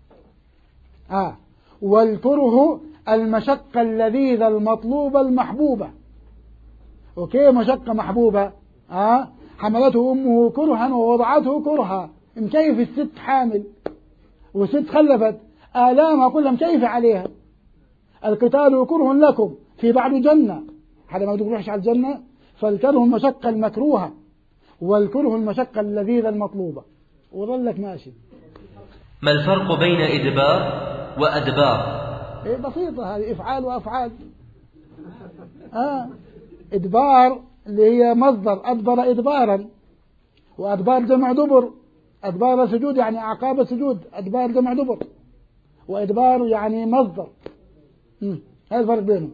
والكره المشقة اللذيذة المطلوبة المحبوبة. وكيف مشقة محبوبة؟ حملته أمه كرها ووضعته كرها. مكيف الست حامل والست خلفت، آلامها كلها مكيفة عليها. القتال كره لكم في بعض جنة، حدا ما تروحش على الجنة. فالكره المشقة المكروهة، والكره المشقة اللذيذة المطلوبة. وظلك ماشي. ما الفرق بين إدبار وأدبار؟ بسيطة هذه، إفعال وأفعال. إدبار اللي هي مصدر أدبر إدبارا، وأدبار جمع دبر. أدبار سجود يعني أعقاب السجود، أدبار جمع دبر، وإدبار يعني مصدر. هذا الفرق بينهم.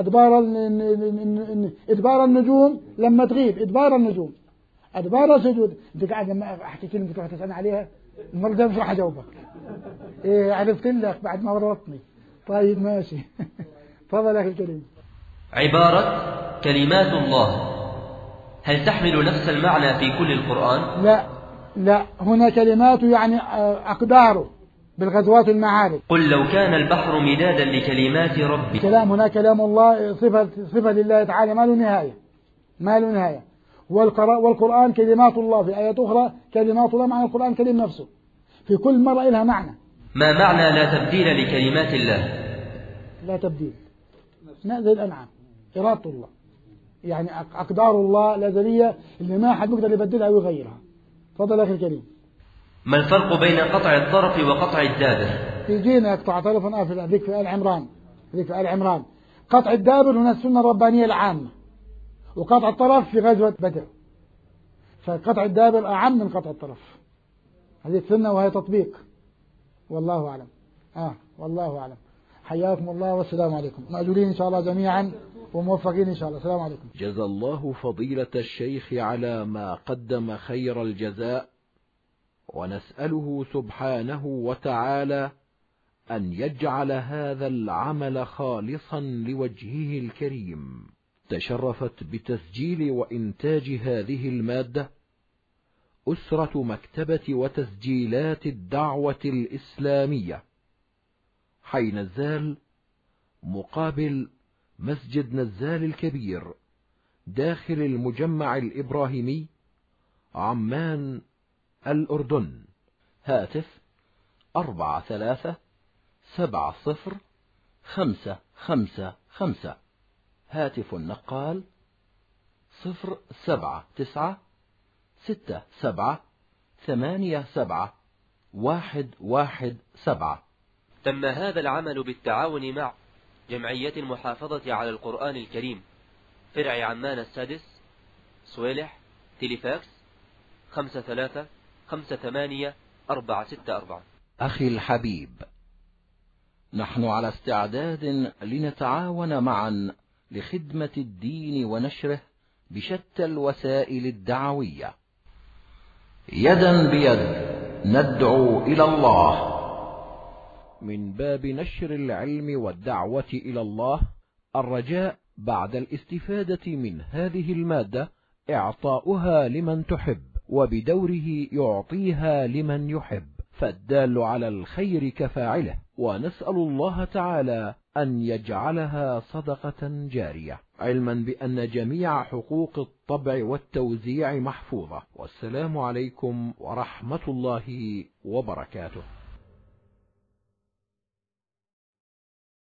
إدبار النجوم لما تغيب، إدبار النجوم. أدبار السجود، أنت قاعد لما أحكي كلمة تروح تسألني عليها المرة دي مش راح أجاوبك. عرفت لك بعد ما ورطني. طيب ماشي. تفضل يا أخي الكريم. عبارة كلمات الله هل تحمل نفس المعنى في كل القرآن؟ لا، هنا كلمات يعني أقداره بالغزوات والمعارك. قل لو كان البحر مدادا لكلمات ربي. كلام هنا كلام الله، صفة لله تعالى ما له نهاية. والقرآن كلمات الله، في آيات أخرى كلمات الله معنى القرآن كلم نفسه، في كل مرة لها معنى. ما معنى لا تبديل لكلمات الله؟ لا تبديل زي الأنعام، إرادة الله يعني أقدار الله الأزلية اللي ما حد يقدر يبدلها ويغيرها. تفضل أخي الكريم. ما الفرق بين قطع الطرف وقطع الدابر؟ يجينا يقطع طرفا في ذيك في آل عمران. قطع الدابر هنا السنة الربانية العامة، وقطع الطرف في غزوة بدر. فقطع الدابر أعم من قطع الطرف، هذه سنة وهي تطبيق. والله أعلم. والله أعلم. حياكم الله والسلام عليكم، مأجورين إن شاء الله جميعا وموفقين إن شاء الله. السلام عليكم. جزا الله فضيلة الشيخ على ما قدم خير الجزاء، ونسأله سبحانه وتعالى أن يجعل هذا العمل خالصا لوجهه الكريم. تشرفت بتسجيل وإنتاج هذه المادة أسرة مكتبة وتسجيلات الدعوة الإسلامية، حي نزال مقابل مسجد نزال الكبير، داخل المجمع الإبراهيمي، عمان، الأردن. هاتف 43705555. هاتف النقال 07967871117. تم هذا العمل بالتعاون مع جمعية المحافظة على القرآن الكريم، فرع عمان السادس، سويلح، تليفاكس 5358-464. أخي الحبيب، نحن على استعداد لنتعاون معا لخدمة الدين ونشره بشتى الوسائل الدعوية. يدا بيد ندعو إلى الله. من باب نشر العلم والدعوة إلى الله، الرجاء بعد الاستفادة من هذه المادة إعطاؤها لمن تحب، وبدوره يعطيها لمن يحب، فالدال على الخير كفاعله، ونسأل الله تعالى أن يجعلها صدقة جارية، علما بأن جميع حقوق الطبع والتوزيع محفوظة. والسلام عليكم ورحمة الله وبركاته.